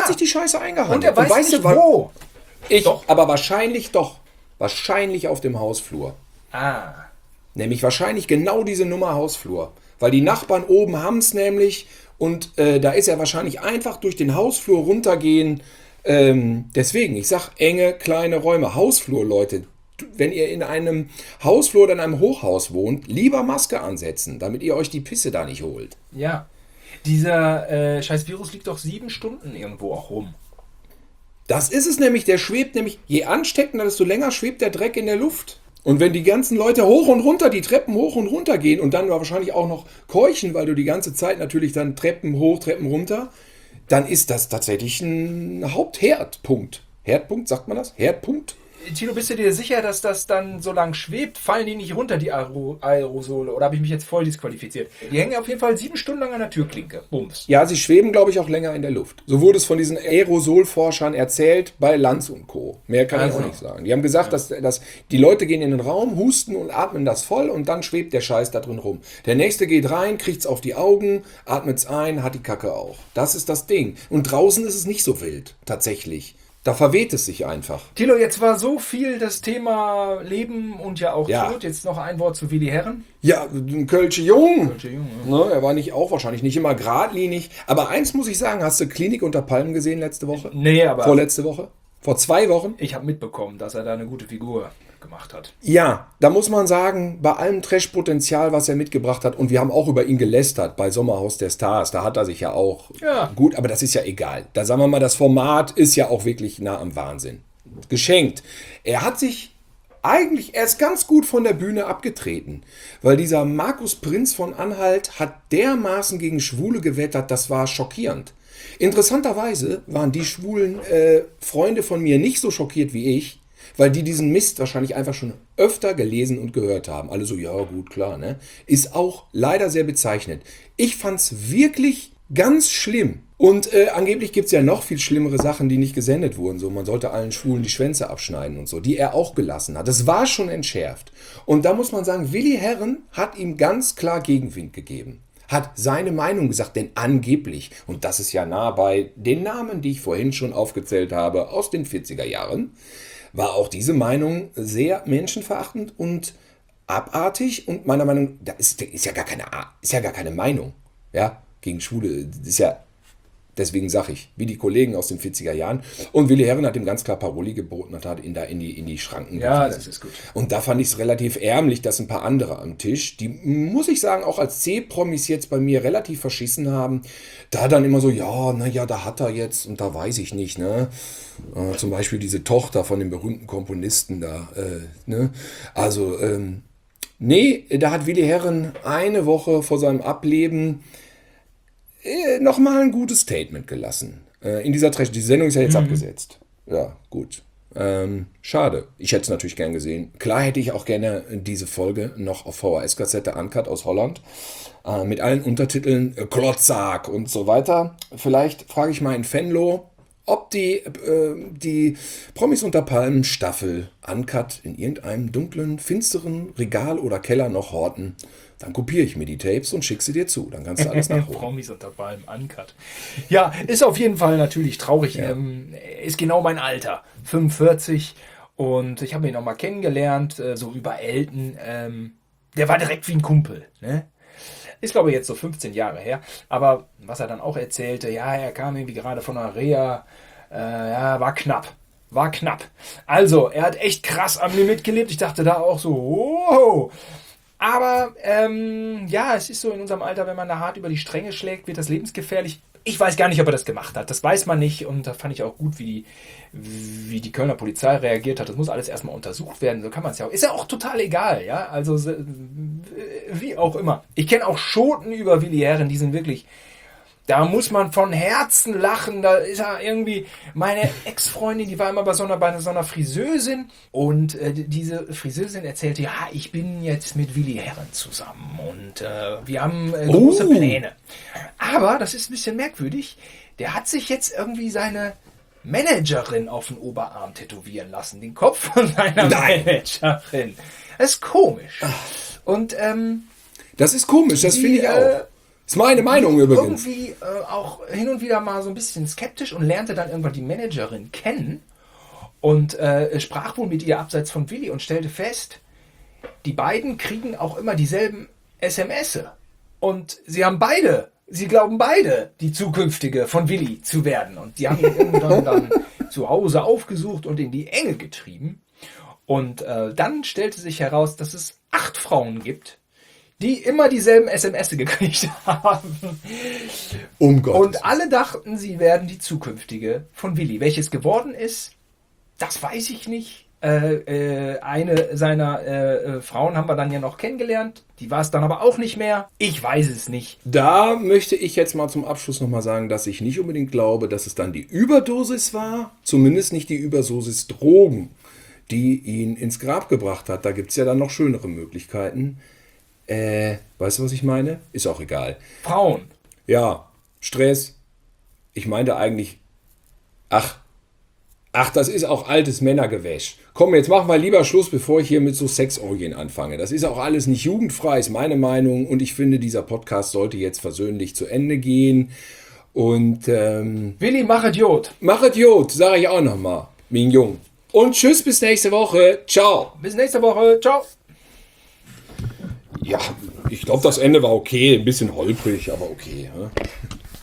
[SPEAKER 2] er weiß nicht wo.
[SPEAKER 1] Aber wahrscheinlich doch. Wahrscheinlich auf dem Hausflur.
[SPEAKER 2] Ah.
[SPEAKER 1] Nämlich wahrscheinlich genau diese Nummer Hausflur. Weil die Nachbarn oben haben es nämlich und da ist er wahrscheinlich einfach durch den Hausflur runtergehen. Deswegen, ich sag enge, kleine Räume. Hausflur, Leute. Wenn ihr in einem Hausflur oder in einem Hochhaus wohnt, lieber Maske ansetzen, damit ihr euch die Pisse da nicht holt.
[SPEAKER 2] Ja. Dieser scheiß Virus liegt doch 7 Stunden irgendwo auch rum.
[SPEAKER 1] Das ist es nämlich, der schwebt nämlich, je ansteckender, desto länger schwebt der Dreck in der Luft. Und wenn die ganzen Leute hoch und runter, die Treppen hoch und runter gehen und dann wahrscheinlich auch noch keuchen, weil du die ganze Zeit natürlich dann Treppen hoch, Treppen runter, dann ist das tatsächlich ein Hauptherdpunkt. Herdpunkt, sagt man das? Herdpunkt?
[SPEAKER 2] Tino, bist du dir sicher, dass das dann so lang schwebt? Fallen die nicht runter, die Aerosole? Oder habe ich mich jetzt voll disqualifiziert? Die hängen auf jeden Fall 7 Stunden lang an der Türklinke. Bums.
[SPEAKER 1] Ja, sie schweben, glaube ich, auch länger in der Luft. So wurde es von diesen Aerosolforschern erzählt bei Lanz und Co. Mehr kann ich auch nicht sagen. Die haben gesagt, dass die Leute gehen in den Raum, husten und atmen das voll und dann schwebt der Scheiß da drin rum. Der Nächste geht rein, kriegt's auf die Augen, atmet's ein, hat die Kacke auch. Das ist das Ding. Und draußen ist es nicht so wild, tatsächlich. Da verweht es sich einfach.
[SPEAKER 2] Thilo, jetzt war so viel das Thema Leben und ja auch Tod. Jetzt noch ein Wort zu Willi Herren.
[SPEAKER 1] Ja, ein Kölsche Jung. Ne, er war wahrscheinlich nicht immer geradlinig. Aber eins muss ich sagen, hast du Klinik unter Palmen gesehen letzte Woche?
[SPEAKER 2] Nee, aber...
[SPEAKER 1] Vorletzte Woche? Vor 2 Wochen?
[SPEAKER 2] Ich habe mitbekommen, dass er da eine gute Figur gemacht hat.
[SPEAKER 1] Ja, da muss man sagen, bei allem Trash-Potenzial, was er mitgebracht hat, und wir haben auch über ihn gelästert bei Sommerhaus der Stars, da hat er sich ja auch gut, aber das ist ja egal. Da sagen wir mal, das Format ist ja auch wirklich nah am Wahnsinn. Geschenkt. Er ist ganz gut von der Bühne abgetreten, weil dieser Markus Prinz von Anhalt hat dermaßen gegen Schwule gewettert, das war schockierend. Interessanterweise waren die schwulen Freunde von mir nicht so schockiert wie ich, weil die diesen Mist wahrscheinlich einfach schon öfter gelesen und gehört haben. Alle so, ja gut, klar, ne? Ist auch leider sehr bezeichnend. Ich fand's wirklich ganz schlimm. Und angeblich gibt's ja noch viel schlimmere Sachen, die nicht gesendet wurden. So, man sollte allen Schwulen die Schwänze abschneiden und so, die er auch gelassen hat. Das war schon entschärft. Und da muss man sagen, Willi Herren hat ihm ganz klar Gegenwind gegeben. Hat seine Meinung gesagt, denn angeblich, und das ist ja nah bei den Namen, die ich vorhin schon aufgezählt habe, aus den 40er Jahren, war auch diese Meinung sehr menschenverachtend und abartig und meiner Meinung nach, ist ja gar keine Meinung, ja, gegen Schwule, ist ja, deswegen sage ich, wie die Kollegen aus den 40er Jahren. Und Willi Herren hat ihm ganz klar Paroli geboten und hat ihn da in die Schranken
[SPEAKER 2] gewiesen. Das ist gut.
[SPEAKER 1] Und da fand ich es relativ ärmlich, dass ein paar andere am Tisch, die, muss ich sagen, auch als C-Promis jetzt bei mir relativ verschissen haben, da dann immer so, da hat er jetzt und da weiß ich nicht, ne? Zum Beispiel diese Tochter von dem berühmten Komponisten da, ne? Also, nee, da hat Willi Herren eine Woche vor seinem Ableben nochmal ein gutes Statement gelassen. In dieser die Sendung ist ja jetzt abgesetzt. Ja, gut. Schade. Ich hätte es natürlich gern gesehen. Klar hätte ich auch gerne diese Folge noch auf VHS-Kassette uncut aus Holland. Mit allen Untertiteln Klotzak und so weiter. Vielleicht frage ich mal in Venlo, ob die Promis unter Palmen Staffel Uncut in irgendeinem dunklen, finsteren Regal oder Keller noch horten. Dann kopiere ich mir die Tapes und schicke sie dir zu. Dann kannst du alles nachholen.
[SPEAKER 2] Promis unter Palmen, Uncut. Ja, ist auf jeden Fall natürlich traurig.
[SPEAKER 1] Ja.
[SPEAKER 2] Ist genau mein Alter. 45. Und ich habe ihn noch mal kennengelernt, so über Elton. Der war direkt wie ein Kumpel. Ne? Ist, glaube ich, jetzt so 15 Jahre her. Aber was er dann auch erzählte, ja, er kam irgendwie gerade von einer Reha. Ja, war knapp. War knapp. Also, er hat echt krass am Limit gelebt. Ich dachte da auch so, wow. Aber ja, es ist so in unserem Alter, wenn man da hart über die Stränge schlägt, wird das lebensgefährlich. Ich weiß gar nicht, ob er das gemacht hat. Das weiß man nicht. Und da fand ich auch gut, wie die Kölner Polizei reagiert hat. Das muss alles erstmal untersucht werden. So kann man es ja auch. Ist ja auch total egal, ja. Also wie auch immer. Ich kenne auch Schoten über Willi Herren, die sind wirklich. Da muss man von Herzen lachen. Da ist er irgendwie. Meine Ex-Freundin, die war immer bei so einer Friseusin. Und diese Friseusin erzählte, ja, ich bin jetzt mit Willi Herren zusammen. Und wir haben große Pläne. Aber, das ist ein bisschen merkwürdig, der hat sich jetzt irgendwie seine Managerin auf den Oberarm tätowieren lassen. Den Kopf von seiner Managerin. Das ist komisch. Und
[SPEAKER 1] das ist komisch, das finde ich auch. Ist meine Meinung übrigens.
[SPEAKER 2] Irgendwie auch hin und wieder mal so ein bisschen skeptisch und lernte dann irgendwann die Managerin kennen und sprach wohl mit ihr abseits von Willi und stellte fest, die beiden kriegen auch immer dieselben SMS. Und sie glauben beide, die zukünftige von Willi zu werden. Und die haben ihn irgendwann dann zu Hause aufgesucht und in die Enge getrieben. Und dann stellte sich heraus, dass es 8 Frauen gibt, die immer dieselben SMS gekriegt haben.
[SPEAKER 1] Um Gottes.
[SPEAKER 2] Und alle dachten, sie werden die zukünftige von Willi. Welches geworden ist, das weiß ich nicht. Eine seiner Frauen haben wir dann ja noch kennengelernt. Die war es dann aber auch nicht mehr. Ich weiß es nicht.
[SPEAKER 1] Da möchte ich jetzt mal zum Abschluss nochmal sagen, dass ich nicht unbedingt glaube, dass es dann die Überdosis war. Zumindest nicht die Überdosis Drogen, die ihn ins Grab gebracht hat. Da gibt es ja dann noch schönere Möglichkeiten. Weißt du, was ich meine? Ist auch egal.
[SPEAKER 2] Frauen.
[SPEAKER 1] Ja, Stress. Ich meinte eigentlich, ach, das ist auch altes Männergewäsch. Komm, jetzt machen wir lieber Schluss, bevor ich hier mit so Sexorgien anfange. Das ist auch alles nicht jugendfrei, ist meine Meinung. Und ich finde, dieser Podcast sollte jetzt versöhnlich zu Ende gehen. Und
[SPEAKER 2] Willi, mach Idiot.
[SPEAKER 1] Mach Idiot, sage ich auch nochmal, mein Jung. Und tschüss, bis nächste Woche. Ciao.
[SPEAKER 2] Bis nächste Woche. Ciao.
[SPEAKER 1] Ja, ich glaube, das Ende war okay. Ein bisschen holprig, aber okay.